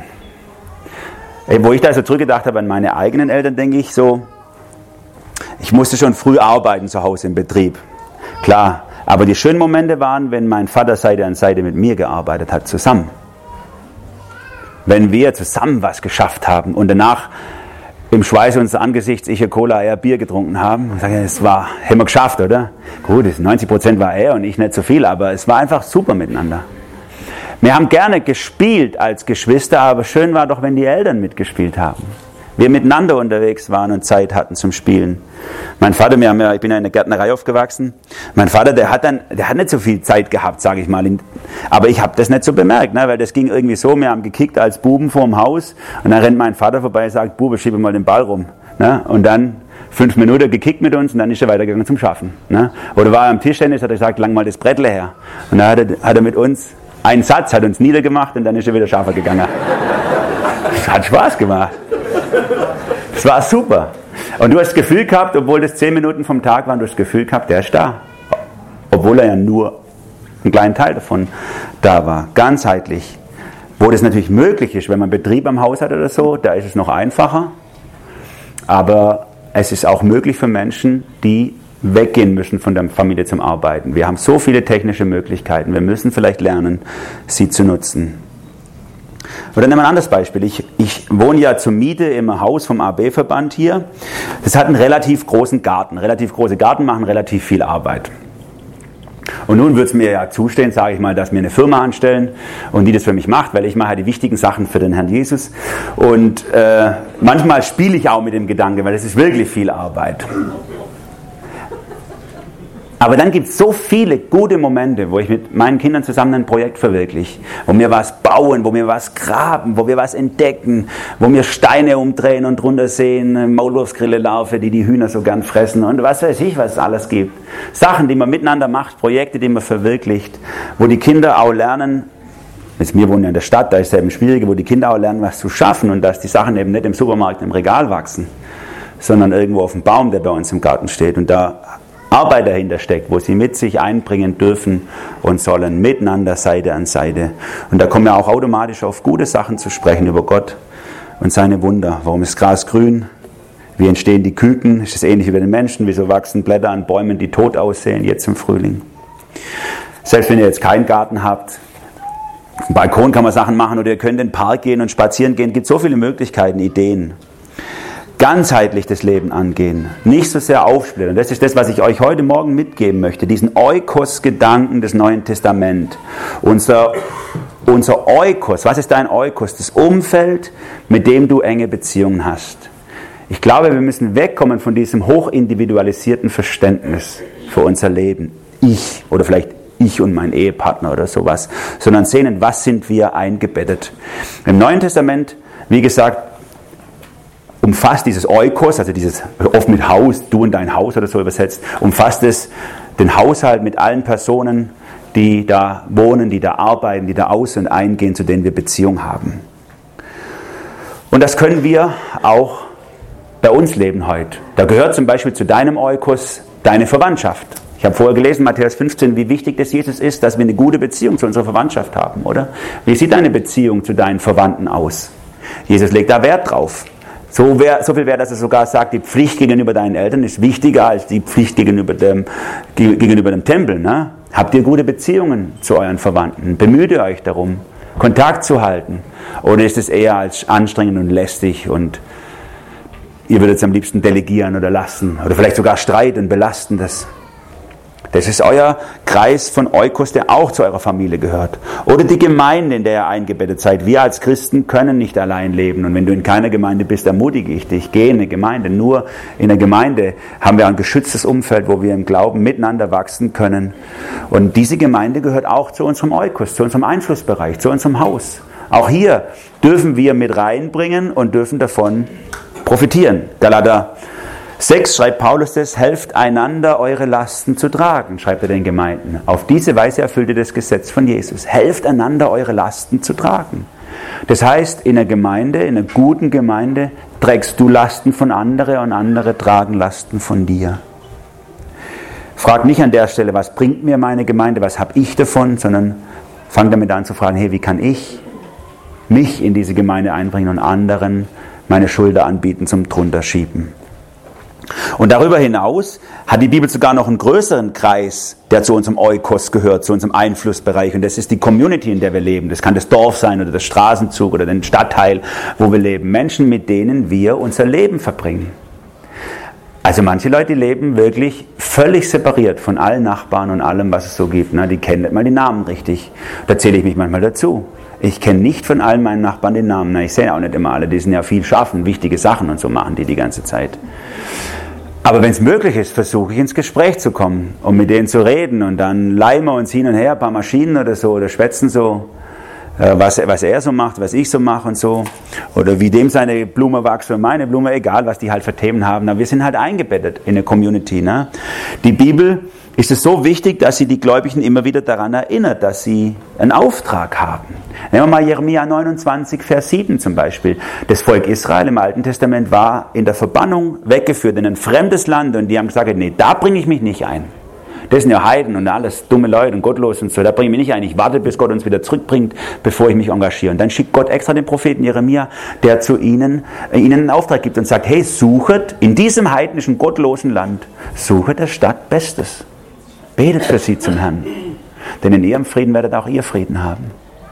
Wo ich da so zurückgedacht habe an meine eigenen Eltern, denke ich so, ich musste schon früh arbeiten zu Hause im Betrieb. Klar, aber die schönen Momente waren, wenn mein Vater Seite an Seite mit mir gearbeitet hat, zusammen. Wenn wir zusammen was geschafft haben und danach im Schweiß unseres Angesichts ich Cola, er Bier getrunken haben. Und sage, es war, haben wir geschafft, oder? Gut, 90% war er und ich nicht so viel, aber es war einfach super miteinander. Wir haben gerne gespielt als Geschwister, aber schön war doch, wenn die Eltern mitgespielt haben. Wir miteinander unterwegs waren und Zeit hatten zum Spielen. Mein Vater, ich bin ja in der Gärtnerei aufgewachsen. Mein Vater, der hat nicht so viel Zeit gehabt, sage ich mal. Aber ich habe das nicht so bemerkt, ne, weil das ging irgendwie so, wir haben gekickt als Buben vorm Haus und dann rennt mein Vater vorbei und sagt, Bube, schiebe mal den Ball rum. Ne, und dann 5 Minuten gekickt mit uns und dann ist er weitergegangen zum Schaffen. Ne. Oder war er am Tischtennis, hat er gesagt, lang mal das Brettle her. Und dann hat er mit uns einen Satz, hat uns niedergemacht und dann ist er wieder scharfer gegangen. Das hat Spaß gemacht. Es war super. Und du hast das Gefühl gehabt, obwohl das 10 Minuten vom Tag waren, du hast das Gefühl gehabt, der ist da. Obwohl er ja nur einen kleinen Teil davon da war. Ganzheitlich. Wo das natürlich möglich ist, wenn man Betrieb am Haus hat oder so, da ist es noch einfacher. Aber es ist auch möglich für Menschen, die weggehen müssen von der Familie zum Arbeiten. Wir haben so viele technische Möglichkeiten. Wir müssen vielleicht lernen, sie zu nutzen. Oder nehmen wir ein anderes Beispiel. Ich wohne ja zur Miete im Haus vom AB-Verband hier. Das hat einen relativ großen Garten. Relativ große Garten machen relativ viel Arbeit. Und nun wird es mir ja zustehen, sage ich mal, dass wir eine Firma anstellen und die das für mich macht, weil ich mache die wichtigen Sachen für den Herrn Jesus. Und manchmal spiele ich auch mit dem Gedanken, weil es ist wirklich viel Arbeit. Aber dann gibt es so viele gute Momente, wo ich mit meinen Kindern zusammen ein Projekt verwirkliche, wo wir was bauen, wo wir was graben, wo wir was entdecken, wo wir Steine umdrehen und drunter sehen, Maulwurfsgrille laufen, die Hühner so gern fressen und was weiß ich, was es alles gibt. Sachen, die man miteinander macht, Projekte, die man verwirklicht, wo die Kinder auch lernen, wir wohnen ja in der Stadt, da ist es eben schwieriger, wo die Kinder auch lernen, was zu schaffen und dass die Sachen eben nicht im Supermarkt im Regal wachsen, sondern irgendwo auf dem Baum, der bei uns im Garten steht und da Arbeit dahinter steckt, wo sie mit sich einbringen dürfen und sollen, miteinander, Seite an Seite. Und da kommen wir auch automatisch auf gute Sachen zu sprechen über Gott und seine Wunder. Warum ist Gras grün? Wie entstehen die Küken? Ist es ähnlich wie bei den Menschen? Wieso wachsen Blätter an Bäumen, die tot aussehen, jetzt im Frühling? Selbst wenn ihr jetzt keinen Garten habt, auf dem Balkon kann man Sachen machen oder ihr könnt in den Park gehen und spazieren gehen. Es gibt so viele Möglichkeiten, Ideen. Ganzheitlich das Leben angehen, nicht so sehr aufsplittern. Das ist das, was ich euch heute Morgen mitgeben möchte, diesen Oikos-Gedanken des Neuen Testaments. Unser Oikos, was ist dein Oikos? Das Umfeld, mit dem du enge Beziehungen hast. Ich glaube, wir müssen wegkommen von diesem hochindividualisierten Verständnis für unser Leben. Ich oder vielleicht ich und mein Ehepartner oder sowas, sondern sehen, in was sind wir eingebettet. Im Neuen Testament, wie gesagt, umfasst dieses Oikos, also dieses oft mit Haus, du und dein Haus oder so übersetzt, umfasst es den Haushalt mit allen Personen, die da wohnen, die da arbeiten, die da aus- und eingehen, zu denen wir Beziehung haben. Und das können wir auch bei uns leben heute. Da gehört zum Beispiel zu deinem Oikos deine Verwandtschaft. Ich habe vorher gelesen, Matthäus 15, wie wichtig das Jesus ist, dass wir eine gute Beziehung zu unserer Verwandtschaft haben, oder? Wie sieht deine Beziehung zu deinen Verwandten aus? Jesus legt da Wert drauf. So viel Wert, dass er sogar sagt, die Pflicht gegenüber deinen Eltern ist wichtiger als die Pflicht gegenüber dem Tempel. Ne? Habt ihr gute Beziehungen zu euren Verwandten? Bemüht ihr euch darum, Kontakt zu halten? Oder ist es eher als anstrengend und lästig und ihr würdet es am liebsten delegieren oder lassen? Oder vielleicht sogar streiten, belasten das? Das ist euer Kreis von Oikos, der auch zu eurer Familie gehört. Oder die Gemeinde, in der ihr eingebettet seid. Wir als Christen können nicht allein leben. Und wenn du in keiner Gemeinde bist, ermutige ich dich, geh in eine Gemeinde. Nur in der Gemeinde haben wir ein geschütztes Umfeld, wo wir im Glauben miteinander wachsen können. Und diese Gemeinde gehört auch zu unserem Oikos, zu unserem Einflussbereich, zu unserem Haus. Auch hier dürfen wir mit reinbringen und dürfen davon profitieren. Galater 6 schreibt Paulus das, helft einander eure Lasten zu tragen, schreibt er den Gemeinden. Auf diese Weise erfüllt ihr das Gesetz von Jesus. Helft einander eure Lasten zu tragen. Das heißt, in einer Gemeinde, in einer guten Gemeinde, trägst du Lasten von anderen und andere tragen Lasten von dir. Frag nicht an der Stelle, was bringt mir meine Gemeinde, was habe ich davon, sondern fang damit an zu fragen, hey, wie kann ich mich in diese Gemeinde einbringen und anderen meine Schulter anbieten zum Drunterschieben. Und darüber hinaus hat die Bibel sogar noch einen größeren Kreis, der zu unserem Oikos gehört, zu unserem Einflussbereich. Und das ist die Community, in der wir leben. Das kann das Dorf sein oder der Straßenzug oder den Stadtteil, wo wir leben. Menschen, mit denen wir unser Leben verbringen. Also manche Leute leben wirklich völlig separiert von allen Nachbarn und allem, was es so gibt. Die kennen nicht mal die Namen richtig. Da zähle ich mich manchmal dazu. Ich kenne nicht von allen meinen Nachbarn den Namen. Ich sehe auch nicht immer alle. Die sind ja viel schaffen, wichtige Sachen und so machen die ganze Zeit. Aber wenn es möglich ist, versuche ich ins Gespräch zu kommen, um mit denen zu reden. Und dann leihen wir uns hin und her ein paar Maschinen oder so oder schwätzen so, was er so macht, was ich so mache und so. Oder wie dem seine Blume wächst oder meine Blume, egal was die halt für Themen haben. Aber wir sind halt eingebettet in eine Community. Ne? Die Bibel ist es so wichtig, dass sie die Gläubigen immer wieder daran erinnert, dass sie einen Auftrag haben. Nehmen wir mal Jeremia 29, Vers 7 zum Beispiel. Das Volk Israel im Alten Testament war in der Verbannung weggeführt in ein fremdes Land und die haben gesagt, nee, da bringe ich mich nicht ein. Das sind ja Heiden und alles dumme Leute und gottlos und so, da bringe ich mich nicht ein. Ich warte, bis Gott uns wieder zurückbringt, bevor ich mich engagiere. Und dann schickt Gott extra den Propheten Jeremia, der zu ihnen einen Auftrag gibt und sagt, hey, suchet in diesem heidnischen, gottlosen Land, suchet der Stadt Bestes. Betet für sie zum Herrn. Denn in ihrem Frieden werdet auch ihr Frieden haben.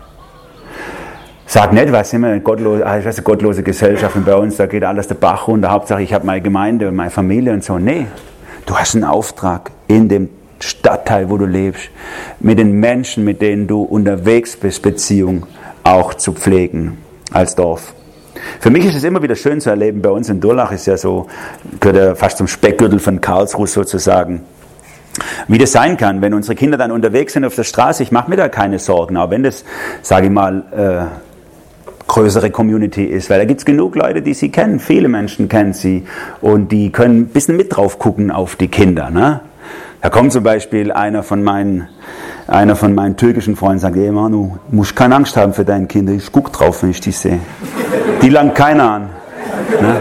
Sag nicht, was immer gottlose Gesellschaft und bei uns, da geht alles der Bach runter. Hauptsache ich habe meine Gemeinde und meine Familie und so. Nee, du hast einen Auftrag in dem Stadtteil, wo du lebst, mit den Menschen, mit denen du unterwegs bist, Beziehung auch zu pflegen als Dorf. Für mich ist es immer wieder schön zu erleben, bei uns in Durlach ist ja so, gehört ja fast zum Speckgürtel von Karlsruhe sozusagen. Wie das sein kann, wenn unsere Kinder dann unterwegs sind auf der Straße, ich mache mir da keine Sorgen, auch wenn das, sage ich mal, größere Community ist, weil da gibt es genug Leute, die sie kennen, viele Menschen kennen sie und die können ein bisschen mit drauf gucken auf die Kinder. Ne? Da kommt zum Beispiel einer von meinen türkischen Freunden und sagt, hey Manu, du musst keine Angst haben für deine Kinder, ich gucke drauf, wenn ich die sehe. Die langt keiner an. Ne?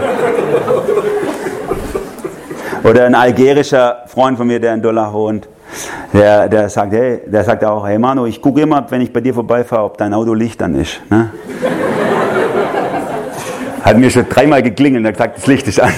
Oder ein algerischer Freund von mir, der in Durlach wohnt, der sagt auch, hey Manu, ich gucke immer, wenn ich bei dir vorbeifahre, ob dein Auto Licht an ist. Ne? Hat mir schon 3-mal geklingelt und hat gesagt, das Licht ist an.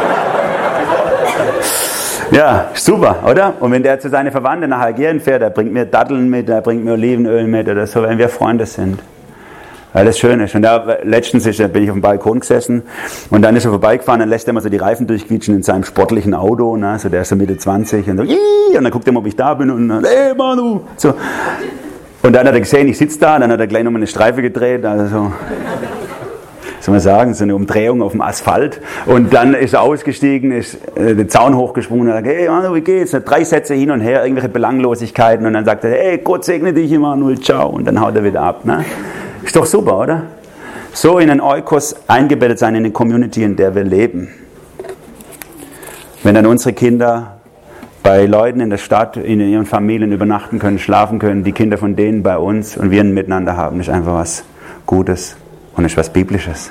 Ja, super, oder? Und wenn der zu seinen Verwandten nach Algerien fährt, der bringt mir Datteln mit, der bringt mir Olivenöl mit oder so, wenn wir Freunde sind. Weil das schön ist. Und letztens bin ich auf dem Balkon gesessen und dann ist er vorbeigefahren, dann lässt er immer so die Reifen durchquietschen in seinem sportlichen Auto, ne? So der ist so Mitte 20 und so, und dann guckt er mal, ob ich da bin und dann, hey Manu! So. Und dann hat er gesehen, ich sitze da, dann hat er gleich nochmal eine Streife gedreht, also so, soll man sagen, so eine Umdrehung auf dem Asphalt. Und dann ist er ausgestiegen, ist den Zaun hochgesprungen und hat gesagt, hey Manu, wie geht's? 3 Sätze hin und her, irgendwelche Belanglosigkeiten und dann sagt er, hey, Gott segne dich, Emanuel, ciao. Und dann haut er wieder ab, ne? Ist doch super, oder? So in einen Oikos eingebettet sein, in eine Community, in der wir leben. Wenn dann unsere Kinder bei Leuten in der Stadt, in ihren Familien übernachten können, schlafen können, die Kinder von denen bei uns und wir ein Miteinander haben, ist einfach was Gutes und ist was Biblisches.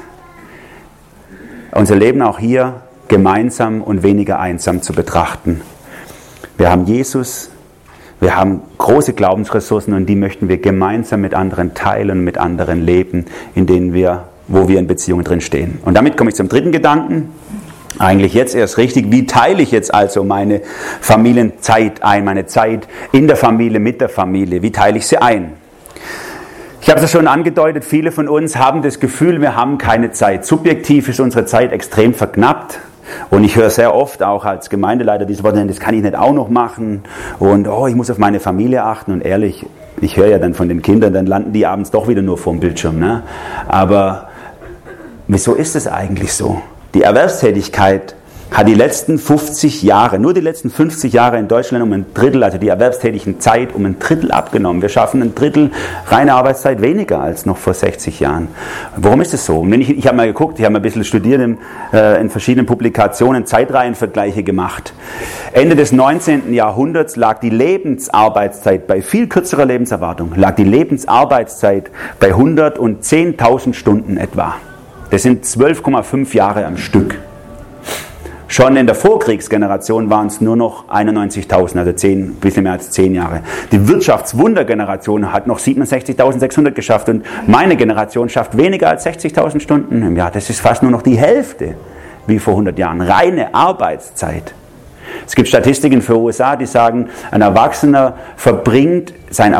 Unser Leben auch hier gemeinsam und weniger einsam zu betrachten. Wir haben Jesus, wir haben große Glaubensressourcen und die möchten wir gemeinsam mit anderen teilen, mit anderen leben, wo wir in Beziehungen drin stehen. Und damit komme ich zum dritten Gedanken. Eigentlich jetzt erst richtig. Wie teile ich jetzt also meine Familienzeit ein, meine Zeit in der Familie, mit der Familie? Wie teile ich sie ein? Ich habe es schon angedeutet, viele von uns haben das Gefühl, wir haben keine Zeit. Subjektiv ist unsere Zeit extrem verknappt. Und ich höre sehr oft auch als Gemeindeleiter diese Worte, das kann ich nicht auch noch machen. Und ich muss auf meine Familie achten. Und ehrlich, ich höre ja dann von den Kindern, dann landen die abends doch wieder nur vorm Bildschirm. Ne? Aber wieso ist es eigentlich so? Die Erwerbstätigkeit hat die letzten 50 Jahre, nur die letzten 50 Jahre in Deutschland um ein Drittel, also die erwerbstätigen Zeit um ein Drittel abgenommen. Wir schaffen ein Drittel reine Arbeitszeit weniger als noch vor 60 Jahren. Warum ist es so? Und ich habe mal geguckt, ich habe mal ein bisschen studiert in verschiedenen Publikationen, Zeitreihenvergleiche gemacht. Ende des 19. Jahrhunderts lag die Lebensarbeitszeit bei viel kürzerer Lebenserwartung, lag die Lebensarbeitszeit bei 110.000 Stunden etwa. Das sind 12,5 Jahre am Stück. Schon in der Vorkriegsgeneration waren es nur noch 91.000, also ein bisschen mehr als 10 Jahre. Die Wirtschaftswundergeneration hat noch 67.600 geschafft und meine Generation schafft weniger als 60.000 Stunden im Jahr. Das ist fast nur noch die Hälfte wie vor 100 Jahren. Reine Arbeitszeit. Es gibt Statistiken für USA, die sagen, ein Erwachsener verbringt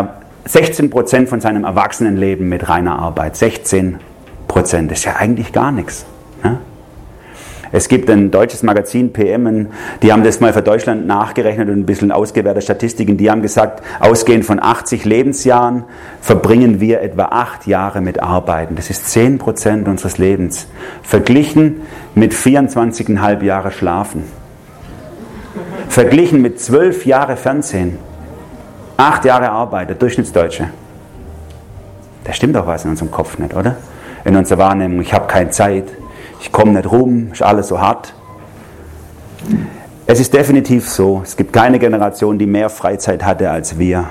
16% von seinem Erwachsenenleben mit reiner Arbeit. 16%. Das ist ja eigentlich gar nichts. Ne? Es gibt ein deutsches Magazin, PM, die haben das mal für Deutschland nachgerechnet und ein bisschen ausgewertete Statistiken. Die haben gesagt, ausgehend von 80 Lebensjahren verbringen wir etwa 8 Jahre mit Arbeiten. Das ist 10% unseres Lebens. Verglichen mit 24,5 Jahre Schlafen. Verglichen mit 12 Jahre Fernsehen. 8 Jahre Arbeit, der Durchschnittsdeutsche. Da stimmt doch was in unserem Kopf nicht, oder? In unserer Wahrnehmung, ich habe keine Zeit. Ich komme nicht rum, ist alles so hart. Es ist definitiv so, es gibt keine Generation, die mehr Freizeit hatte als wir.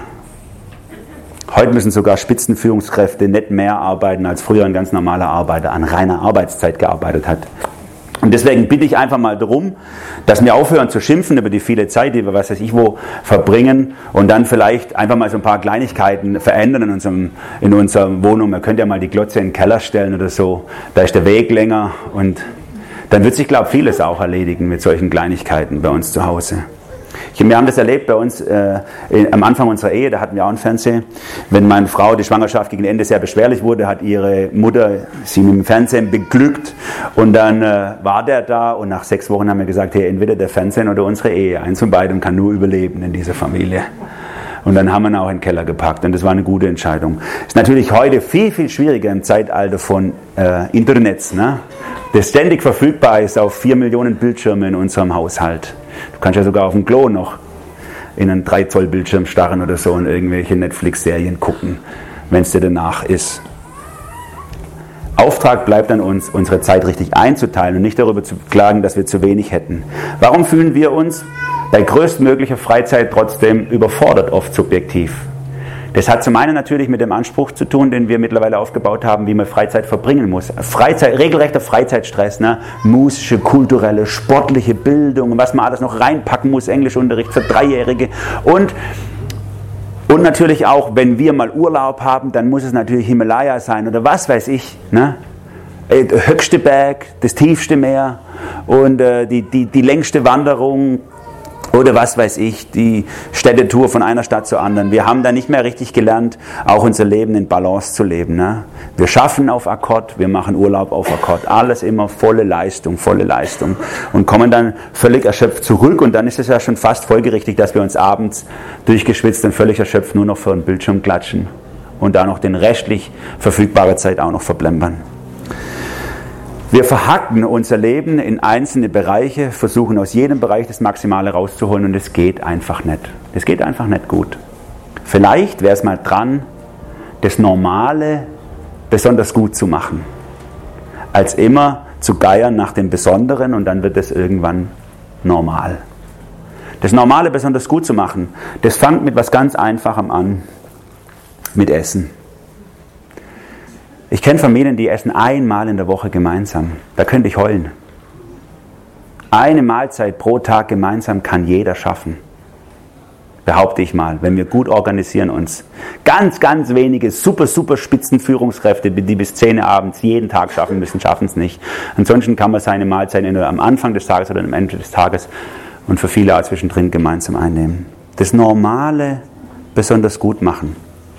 Heute müssen sogar Spitzenführungskräfte nicht mehr arbeiten, als früher ein ganz normaler Arbeiter an reiner Arbeitszeit gearbeitet hat. Und deswegen bitte ich einfach mal darum, dass wir aufhören zu schimpfen über die viele Zeit, die wir was weiß ich wo verbringen und dann vielleicht einfach mal so ein paar Kleinigkeiten verändern in unserer Wohnung. Man könnte ja mal die Glotze in den Keller stellen oder so, da ist der Weg länger und dann wird sich, glaube ich, vieles auch erledigen mit solchen Kleinigkeiten bei uns zu Hause. Wir haben das erlebt bei uns am Anfang unserer Ehe, da hatten wir auch einen Fernseher. Wenn meine Frau die Schwangerschaft gegen Ende sehr beschwerlich wurde, hat ihre Mutter sie mit dem Fernsehen beglückt und dann war der da und nach 6 Wochen haben wir gesagt, hey, entweder der Fernseher oder unsere Ehe. Eins von beidem kann nur überleben in dieser Familie. Und dann haben wir ihn auch in den Keller gepackt und das war eine gute Entscheidung. Ist natürlich heute viel, viel schwieriger im Zeitalter von Internets, ne? Das ständig verfügbar ist auf 4 Millionen Bildschirme in unserem Haushalt. Du kannst ja sogar auf dem Klo noch in einen 3-Zoll-Bildschirm starren oder so und irgendwelche Netflix-Serien gucken, wenn es dir danach ist. Auftrag bleibt an uns, unsere Zeit richtig einzuteilen und nicht darüber zu klagen, dass wir zu wenig hätten. Warum fühlen wir uns bei größtmöglicher Freizeit trotzdem überfordert, oft subjektiv? Das hat zum einen natürlich mit dem Anspruch zu tun, den wir mittlerweile aufgebaut haben, wie man Freizeit verbringen muss. Regelrechter Freizeitstress, ne? Musische, kulturelle, sportliche Bildung, was man alles noch reinpacken muss, Englischunterricht für 3-Jährige und natürlich auch, wenn wir mal Urlaub haben, dann muss es natürlich Himalaya sein oder was weiß ich, ne? Der höchste Berg, das tiefste Meer und die längste Wanderung oder was weiß ich, die Städtetour von einer Stadt zur anderen. Wir haben da nicht mehr richtig gelernt, auch unser Leben in Balance zu leben. Ne? Wir schaffen auf Akkord, wir machen Urlaub auf Akkord. Alles immer volle Leistung und kommen dann völlig erschöpft zurück und dann ist es ja schon fast folgerichtig, dass wir uns abends durchgeschwitzt und völlig erschöpft nur noch vor den Bildschirm klatschen und da noch den restlich verfügbare Zeit auch noch verplempern. Wir verhacken unser Leben in einzelne Bereiche, versuchen aus jedem Bereich das Maximale rauszuholen und es geht einfach nicht. Es geht einfach nicht gut. Vielleicht wäre es mal dran, das Normale besonders gut zu machen, als immer zu geiern nach dem Besonderen und dann wird es irgendwann normal. Das Normale besonders gut zu machen, das fängt mit was ganz Einfachem an, mit Essen. Ich kenne Familien, die essen einmal in der Woche gemeinsam. Da könnte ich heulen. Eine Mahlzeit pro Tag gemeinsam kann jeder schaffen. behaupte ich mal, wenn wir gut organisieren uns. Ganz, ganz wenige super Spitzenführungskräfte, die bis 10 Uhr abends jeden Tag schaffen müssen, schaffen es nicht. Ansonsten kann man seine Mahlzeit entweder am Anfang des Tages oder am Ende des Tages und für viele auch zwischendrin gemeinsam einnehmen. Das Normale besonders gut machen.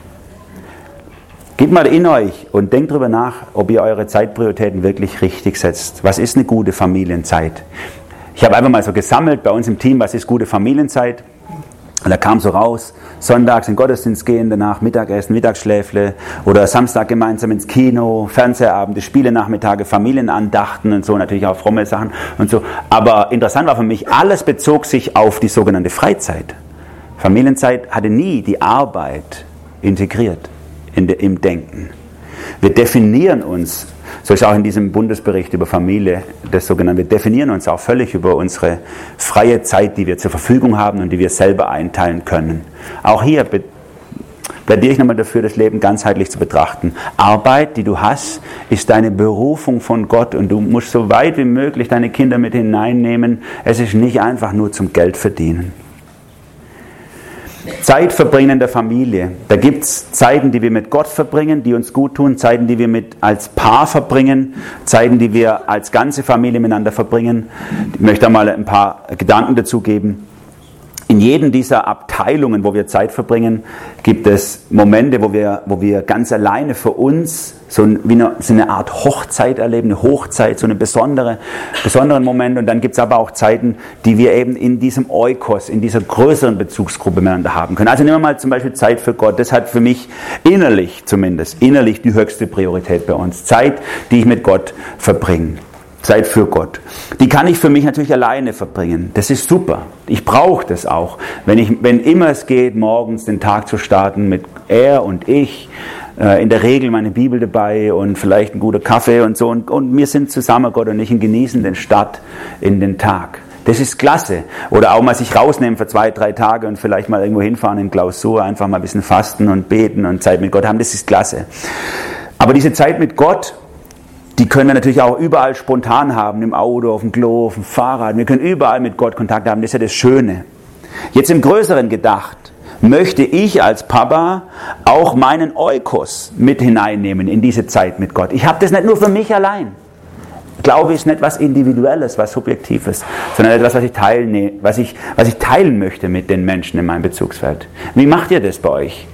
Geht mal in euch und denkt darüber nach, ob ihr eure Zeitprioritäten wirklich richtig setzt. Was ist eine gute Familienzeit? Ich habe einfach mal so gesammelt bei uns im Team, was ist gute Familienzeit? Und da kam so raus, sonntags in den Gottesdienst gehen, danach Mittagessen, Mittagsschläfle oder Samstag gemeinsam ins Kino, Fernsehabende, Spielenachmittage, Familienandachten und so, natürlich auch fromme Sachen und so. Aber interessant war für mich, alles bezog sich auf die sogenannte Freizeit. Familienzeit hatte nie die Arbeit integriert im Denken. Wir definieren uns, so ist auch in diesem Bundesbericht über Familie, das sogenannte, wir definieren uns auch völlig über unsere freie Zeit, die wir zur Verfügung haben und die wir selber einteilen können. Auch hier plädiere ich nochmal dafür, das Leben ganzheitlich zu betrachten. Arbeit, die du hast, ist deine Berufung von Gott und du musst so weit wie möglich deine Kinder mit hineinnehmen. Es ist nicht einfach nur zum Geld verdienen. Zeit verbringen in der Familie. Da gibt es Zeiten, die wir mit Gott verbringen, die uns gut tun, Zeiten, die wir als Paar verbringen, Zeiten, die wir als ganze Familie miteinander verbringen. Ich möchte da mal ein paar Gedanken dazu geben. In jedem dieser Abteilungen, wo wir Zeit verbringen, gibt es Momente, wo wir ganz alleine für uns so eine Art Hochzeit erleben, eine Hochzeit, so eine besonderen Moment. Und dann gibt es aber auch Zeiten, die wir eben in diesem Oikos, in dieser größeren Bezugsgruppe miteinander haben können. Also nehmen wir mal zum Beispiel Zeit für Gott. Das hat für mich innerlich die höchste Priorität bei uns. Zeit, die ich mit Gott verbringe. Zeit für Gott. Die kann ich für mich natürlich alleine verbringen. Das ist super. Ich brauche das auch. Wenn immer es geht, morgens den Tag zu starten mit er und ich, in der Regel meine Bibel dabei und vielleicht ein guter Kaffee und so. Und wir sind zusammen, Gott und ich, und genießen den Start in den Tag. Das ist klasse. Oder auch mal sich rausnehmen für 2-3 Tage und vielleicht mal irgendwo hinfahren in Klausur, einfach mal ein bisschen fasten und beten und Zeit mit Gott haben. Das ist klasse. Aber diese Zeit mit Gott, die können wir natürlich auch überall spontan haben, im Auto, auf dem Klo, auf dem Fahrrad. Wir können überall mit Gott Kontakt haben, das ist ja das Schöne. Jetzt im Größeren gedacht, möchte ich als Papa auch meinen Oikos mit hineinnehmen in diese Zeit mit Gott. Ich habe das nicht nur für mich allein. Glaube ist nicht was Individuelles, was Subjektives, sondern etwas, was ich teilen möchte mit den Menschen in meinem Bezugsfeld. Wie macht ihr das bei euch?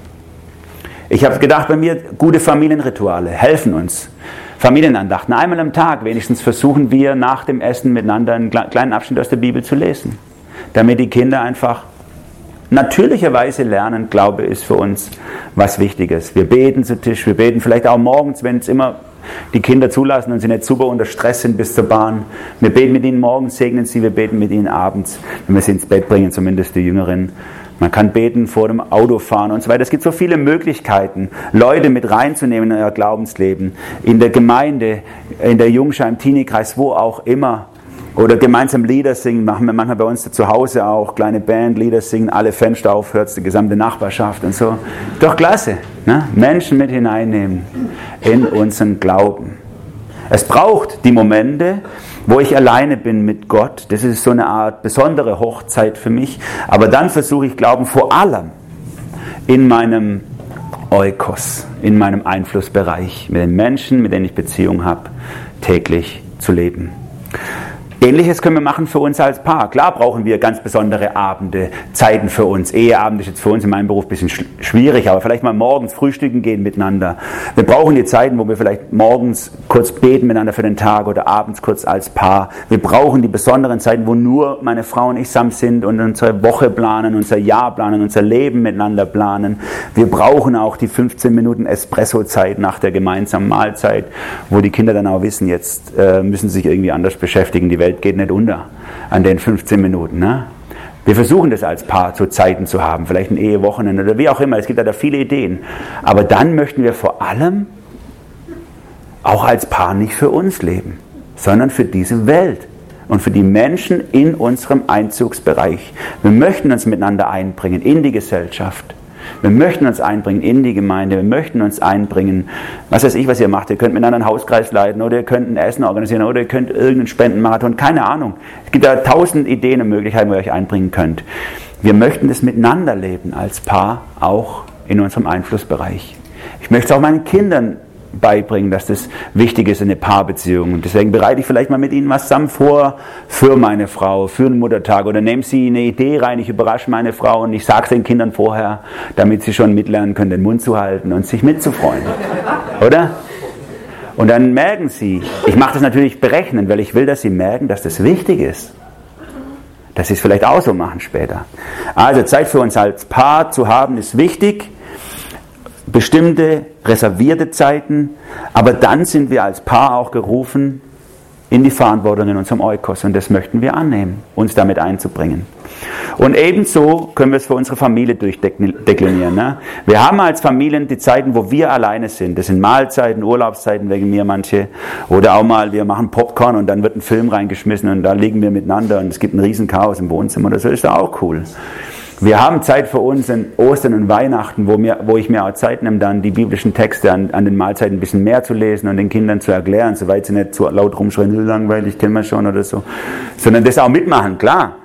Ich habe gedacht, bei mir gute Familienrituale helfen uns. Familienandachten. Einmal am Tag wenigstens versuchen wir nach dem Essen miteinander einen kleinen Abschnitt aus der Bibel zu lesen, damit die Kinder einfach natürlicherweise lernen, Glaube ist für uns was Wichtiges. Wir beten zu Tisch, wir beten vielleicht auch morgens, wenn es immer die Kinder zulassen und sie nicht super unter Stress sind bis zur Bahn. Wir beten mit ihnen morgens, segnen sie, wir beten mit ihnen abends, wenn wir sie ins Bett bringen, zumindest die Jüngeren. Man kann beten vor dem Autofahren und so weiter. Es gibt so viele Möglichkeiten, Leute mit reinzunehmen in euer Glaubensleben, in der Gemeinde, in der Jungschar, im Teenie-Kreis, wo auch immer. Oder gemeinsam Lieder singen, machen wir manchmal bei uns zu Hause auch, kleine Band, Lieder singen, alle Fenster auf, hört die gesamte Nachbarschaft und so. Doch klasse, ne? Menschen mit hineinnehmen in unseren Glauben. Es braucht die Momente, wo ich alleine bin mit Gott. Das ist so eine Art besondere Hochzeit für mich. Aber dann versuche ich Glauben vor allem in meinem Oikos, in meinem Einflussbereich, mit den Menschen, mit denen ich Beziehung habe, täglich zu leben. Ähnliches können wir machen für uns als Paar. Klar brauchen wir ganz besondere Abende, Zeiten für uns. Eheabend ist jetzt für uns in meinem Beruf ein bisschen schwierig, aber vielleicht mal morgens frühstücken gehen miteinander. Wir brauchen die Zeiten, wo wir vielleicht morgens kurz beten miteinander für den Tag oder abends kurz als Paar. Wir brauchen die besonderen Zeiten, wo nur meine Frau und ich zusammen sind und unsere Woche planen, unser Jahr planen, unser Leben miteinander planen. Wir brauchen auch die 15 Minuten Espresso-Zeit nach der gemeinsamen Mahlzeit, wo die Kinder dann auch wissen, jetzt müssen sie sich irgendwie anders beschäftigen. Die Welt geht nicht unter an den 15 Minuten. Ne? Wir versuchen das als Paar zu Zeiten zu haben, vielleicht ein Ehewochenende oder wie auch immer. Es gibt da viele Ideen. Aber dann möchten wir vor allem auch als Paar nicht für uns leben, sondern für diese Welt und für die Menschen in unserem Einzugsbereich. Wir möchten uns miteinander einbringen in die Gesellschaft. Wir möchten uns einbringen in die Gemeinde, wir möchten uns einbringen, was weiß ich, was ihr macht. Ihr könnt miteinander einen Hauskreis leiten oder ihr könnt ein Essen organisieren oder ihr könnt irgendeinen Spendenmarathon, keine Ahnung. Es gibt da 1000 Ideen und Möglichkeiten, wo ihr euch einbringen könnt. wir möchten es miteinander leben als Paar, auch in unserem Einflussbereich. Ich möchte es auch meinen Kindern beibringen, dass das wichtig ist in eine Paarbeziehung. Und deswegen bereite ich vielleicht mal mit ihnen was zusammen vor für meine Frau, für den Muttertag. Oder nehme sie eine Idee rein, ich überrasche meine Frau und ich sage es den Kindern vorher, damit sie schon mitlernen können, den Mund zu halten und sich mitzufreuen. Oder? Und dann merken sie, ich mache das natürlich berechnend, weil ich will, dass sie merken, dass das wichtig ist. Dass sie es vielleicht auch so machen später. Also Zeit für uns als Paar zu haben ist wichtig. Bestimmte reservierte Zeiten, aber dann sind wir als Paar auch gerufen in die Verantwortung in unserem Oikos und das möchten wir annehmen, uns damit einzubringen. Und ebenso können wir es für unsere Familie durchdeklinieren. Ne? Wir haben als Familien die Zeiten, wo wir alleine sind. Das sind Mahlzeiten, Urlaubszeiten, wegen mir manche. Oder auch mal, wir machen Popcorn und dann wird ein Film reingeschmissen und da liegen wir miteinander und es gibt ein riesen Chaos im Wohnzimmer. Das ist da auch cool. Wir haben Zeit für uns in Ostern und Weihnachten, wo ich mir auch Zeit nehme, dann die biblischen Texte an den Mahlzeiten ein bisschen mehr zu lesen und den Kindern zu erklären, soweit sie nicht zu laut rumschreien, langweilig, kennen wir schon oder so, sondern das auch mitmachen, klar.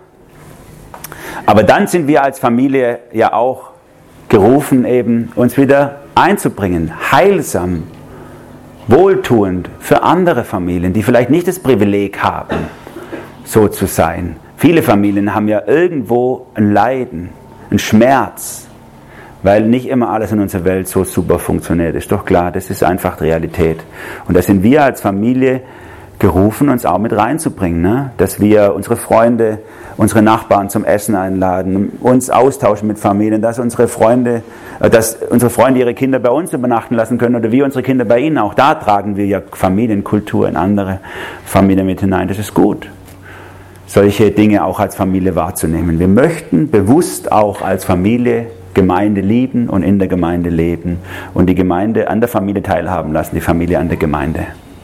Aber dann sind wir als Familie ja auch gerufen, eben uns wieder einzubringen, heilsam, wohltuend für andere Familien, die vielleicht nicht das Privileg haben, so zu sein. Viele Familien haben ja irgendwo ein Leiden, einen Schmerz, weil nicht immer alles in unserer Welt so super funktioniert. Ist doch klar, das ist einfach Realität. Und da sind wir als Familie gerufen, uns auch mit reinzubringen, ne? Dass wir unsere Freunde, unsere Nachbarn zum Essen einladen, uns austauschen mit Familien, dass unsere Freunde ihre Kinder bei uns übernachten lassen können oder wir unsere Kinder bei ihnen. Auch da tragen wir ja Familienkultur in andere Familien mit hinein. Das ist gut, solche Dinge auch als Familie wahrzunehmen. Wir möchten bewusst auch als Familie Gemeinde lieben und in der Gemeinde leben und die Gemeinde an der Familie teilhaben lassen, die Familie an der Gemeinde.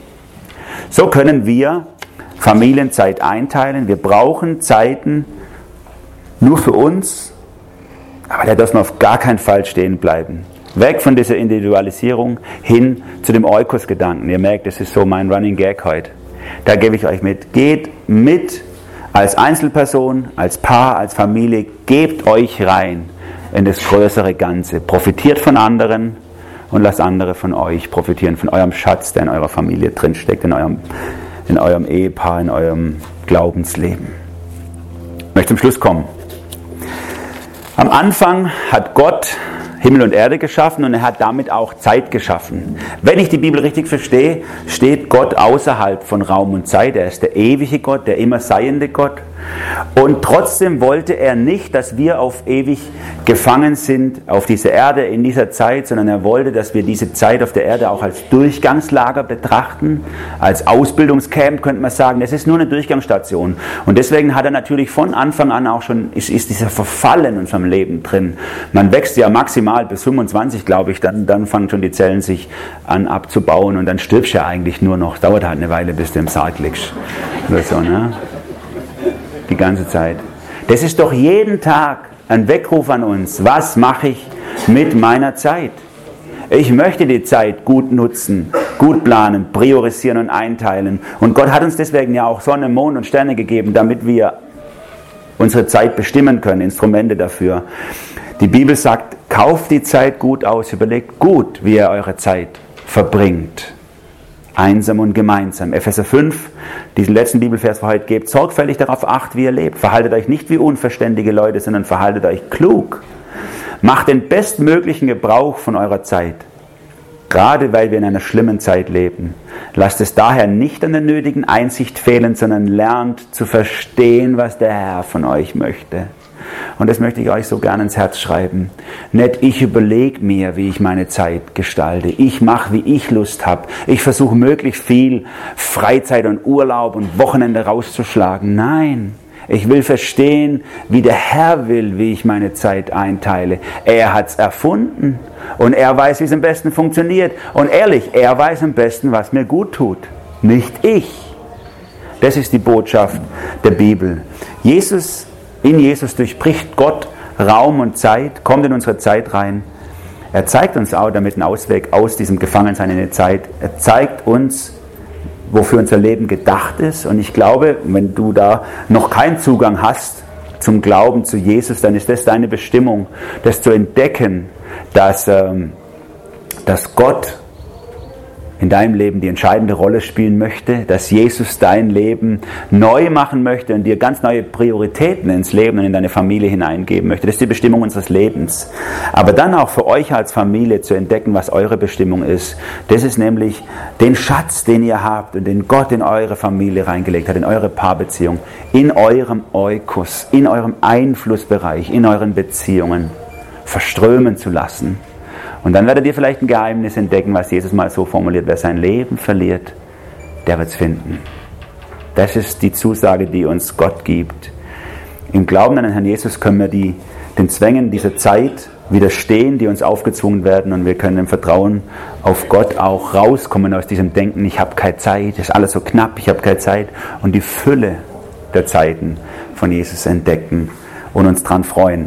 So können wir Familienzeit einteilen. Wir brauchen Zeiten nur für uns, aber da dürfen wir auf gar keinen Fall stehen bleiben. Weg von dieser Individualisierung hin zu dem Oikos-Gedanken. Ihr merkt, das ist so mein Running Gag heute. Da gebe ich euch mit. Geht mit als Einzelperson, als Paar, als Familie. Gebt euch rein in das größere Ganze. Profitiert von anderen und lasst andere von euch profitieren, von eurem Schatz, der in eurer Familie drinsteckt, in eurem Ehepaar, in eurem Glaubensleben. Ich möchte zum Schluss kommen. Am Anfang hat Gott Himmel und Erde geschaffen und er hat damit auch Zeit geschaffen. Wenn ich die Bibel richtig verstehe, steht Gott außerhalb von Raum und Zeit. Er ist der ewige Gott, der immer seiende Gott. Und trotzdem wollte er nicht, dass wir auf ewig gefangen sind auf dieser Erde in dieser Zeit, sondern er wollte, dass wir diese Zeit auf der Erde auch als Durchgangslager betrachten, als Ausbildungscamp könnte man sagen. Das ist nur eine Durchgangsstation. Und deswegen hat er natürlich von Anfang an auch schon, ist dieser Verfall in unserem Leben drin. Man wächst ja maximal bis 25, glaube ich, dann fangen schon die Zellen sich an abzubauen und dann stirbst du ja eigentlich nur noch. Dauert halt eine Weile, bis du im Sarg liegst. Oder so, ne? Die ganze Zeit. Das ist doch jeden Tag ein Weckruf an uns. Was mache ich mit meiner Zeit? Ich möchte die Zeit gut nutzen, gut planen, priorisieren und einteilen. Und Gott hat uns deswegen ja auch Sonne, Mond und Sterne gegeben, damit wir unsere Zeit bestimmen können, Instrumente dafür. Die Bibel sagt, kauft die Zeit gut aus, überlegt gut, wie ihr eure Zeit verbringt. Einsam und gemeinsam. Epheser 5, diesen letzten Bibelvers für heute, gebt sorgfältig darauf Acht, wie ihr lebt. Verhaltet euch nicht wie unverständige Leute, sondern verhaltet euch klug. Macht den bestmöglichen Gebrauch von eurer Zeit. Gerade weil wir in einer schlimmen Zeit leben. Lasst es daher nicht an der nötigen Einsicht fehlen, sondern lernt zu verstehen, was der Herr von euch möchte. Und das möchte ich euch so gerne ins Herz schreiben. Nicht ich überlege mir, wie ich meine Zeit gestalte. Ich mache, wie ich Lust habe. Ich versuche möglichst viel Freizeit und Urlaub und Wochenende rauszuschlagen. Nein, ich will verstehen, wie der Herr will, wie ich meine Zeit einteile. Er hat es erfunden und er weiß, wie es am besten funktioniert. Und ehrlich, er weiß am besten, was mir gut tut. Nicht ich. Das ist die Botschaft der Bibel. In Jesus durchbricht Gott Raum und Zeit, kommt in unsere Zeit rein. Er zeigt uns auch damit einen Ausweg aus diesem Gefangensein in der Zeit. Er zeigt uns, wofür unser Leben gedacht ist. Und ich glaube, wenn du da noch keinen Zugang hast zum Glauben zu Jesus, dann ist das deine Bestimmung, das zu entdecken, dass Gott in deinem Leben die entscheidende Rolle spielen möchte, dass Jesus dein Leben neu machen möchte und dir ganz neue Prioritäten ins Leben und in deine Familie hineingeben möchte. Das ist die Bestimmung unseres Lebens. Aber dann auch für euch als Familie zu entdecken, was eure Bestimmung ist. Das ist nämlich den Schatz, den ihr habt und den Gott in eure Familie reingelegt hat, in eure Paarbeziehung, in eurem Oikos, in eurem Einflussbereich, in euren Beziehungen verströmen zu lassen. Und dann werdet ihr vielleicht ein Geheimnis entdecken, was Jesus mal so formuliert: Wer sein Leben verliert, der wird es finden. Das ist die Zusage, die uns Gott gibt. Im Glauben an den Herrn Jesus können wir den Zwängen dieser Zeit widerstehen, die uns aufgezwungen werden, und wir können im Vertrauen auf Gott auch rauskommen aus diesem Denken, ich habe keine Zeit, ist alles so knapp, ich habe keine Zeit, und die Fülle der Zeiten von Jesus entdecken und uns daran freuen.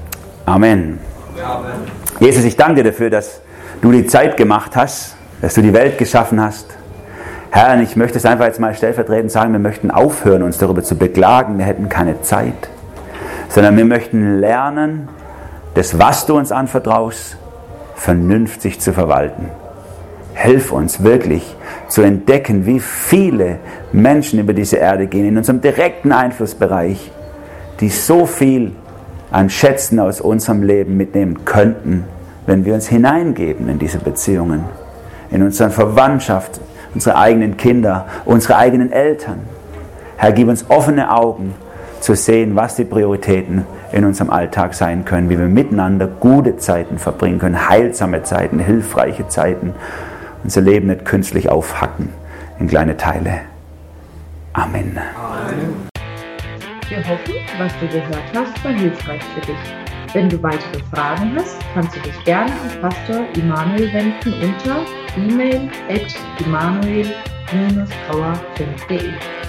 Amen. Amen. Jesus, ich danke dir dafür, dass du die Zeit gemacht hast, dass du die Welt geschaffen hast. Herr, und ich möchte es einfach jetzt mal stellvertretend sagen, wir möchten aufhören, uns darüber zu beklagen, wir hätten keine Zeit, sondern wir möchten lernen, das, was du uns anvertraust, vernünftig zu verwalten. Hilf uns wirklich zu entdecken, wie viele Menschen über diese Erde gehen, in unserem direkten Einflussbereich, die so viel an Schätzen aus unserem Leben mitnehmen könnten, wenn wir uns hineingeben in diese Beziehungen, in unsere Verwandtschaft, unsere eigenen Kinder, unsere eigenen Eltern. Herr, gib uns offene Augen zu sehen, was die Prioritäten in unserem Alltag sein können, wie wir miteinander gute Zeiten verbringen können, heilsame Zeiten, hilfreiche Zeiten, unser Leben nicht künstlich aufhacken in kleine Teile. Amen. Amen. Wir hoffen, was du gehört hast, war hilfreich für dich. Wenn du weitere Fragen hast, kannst du dich gerne an Pastor Immanuel wenden unter e-mail@immanuel-trauer.de.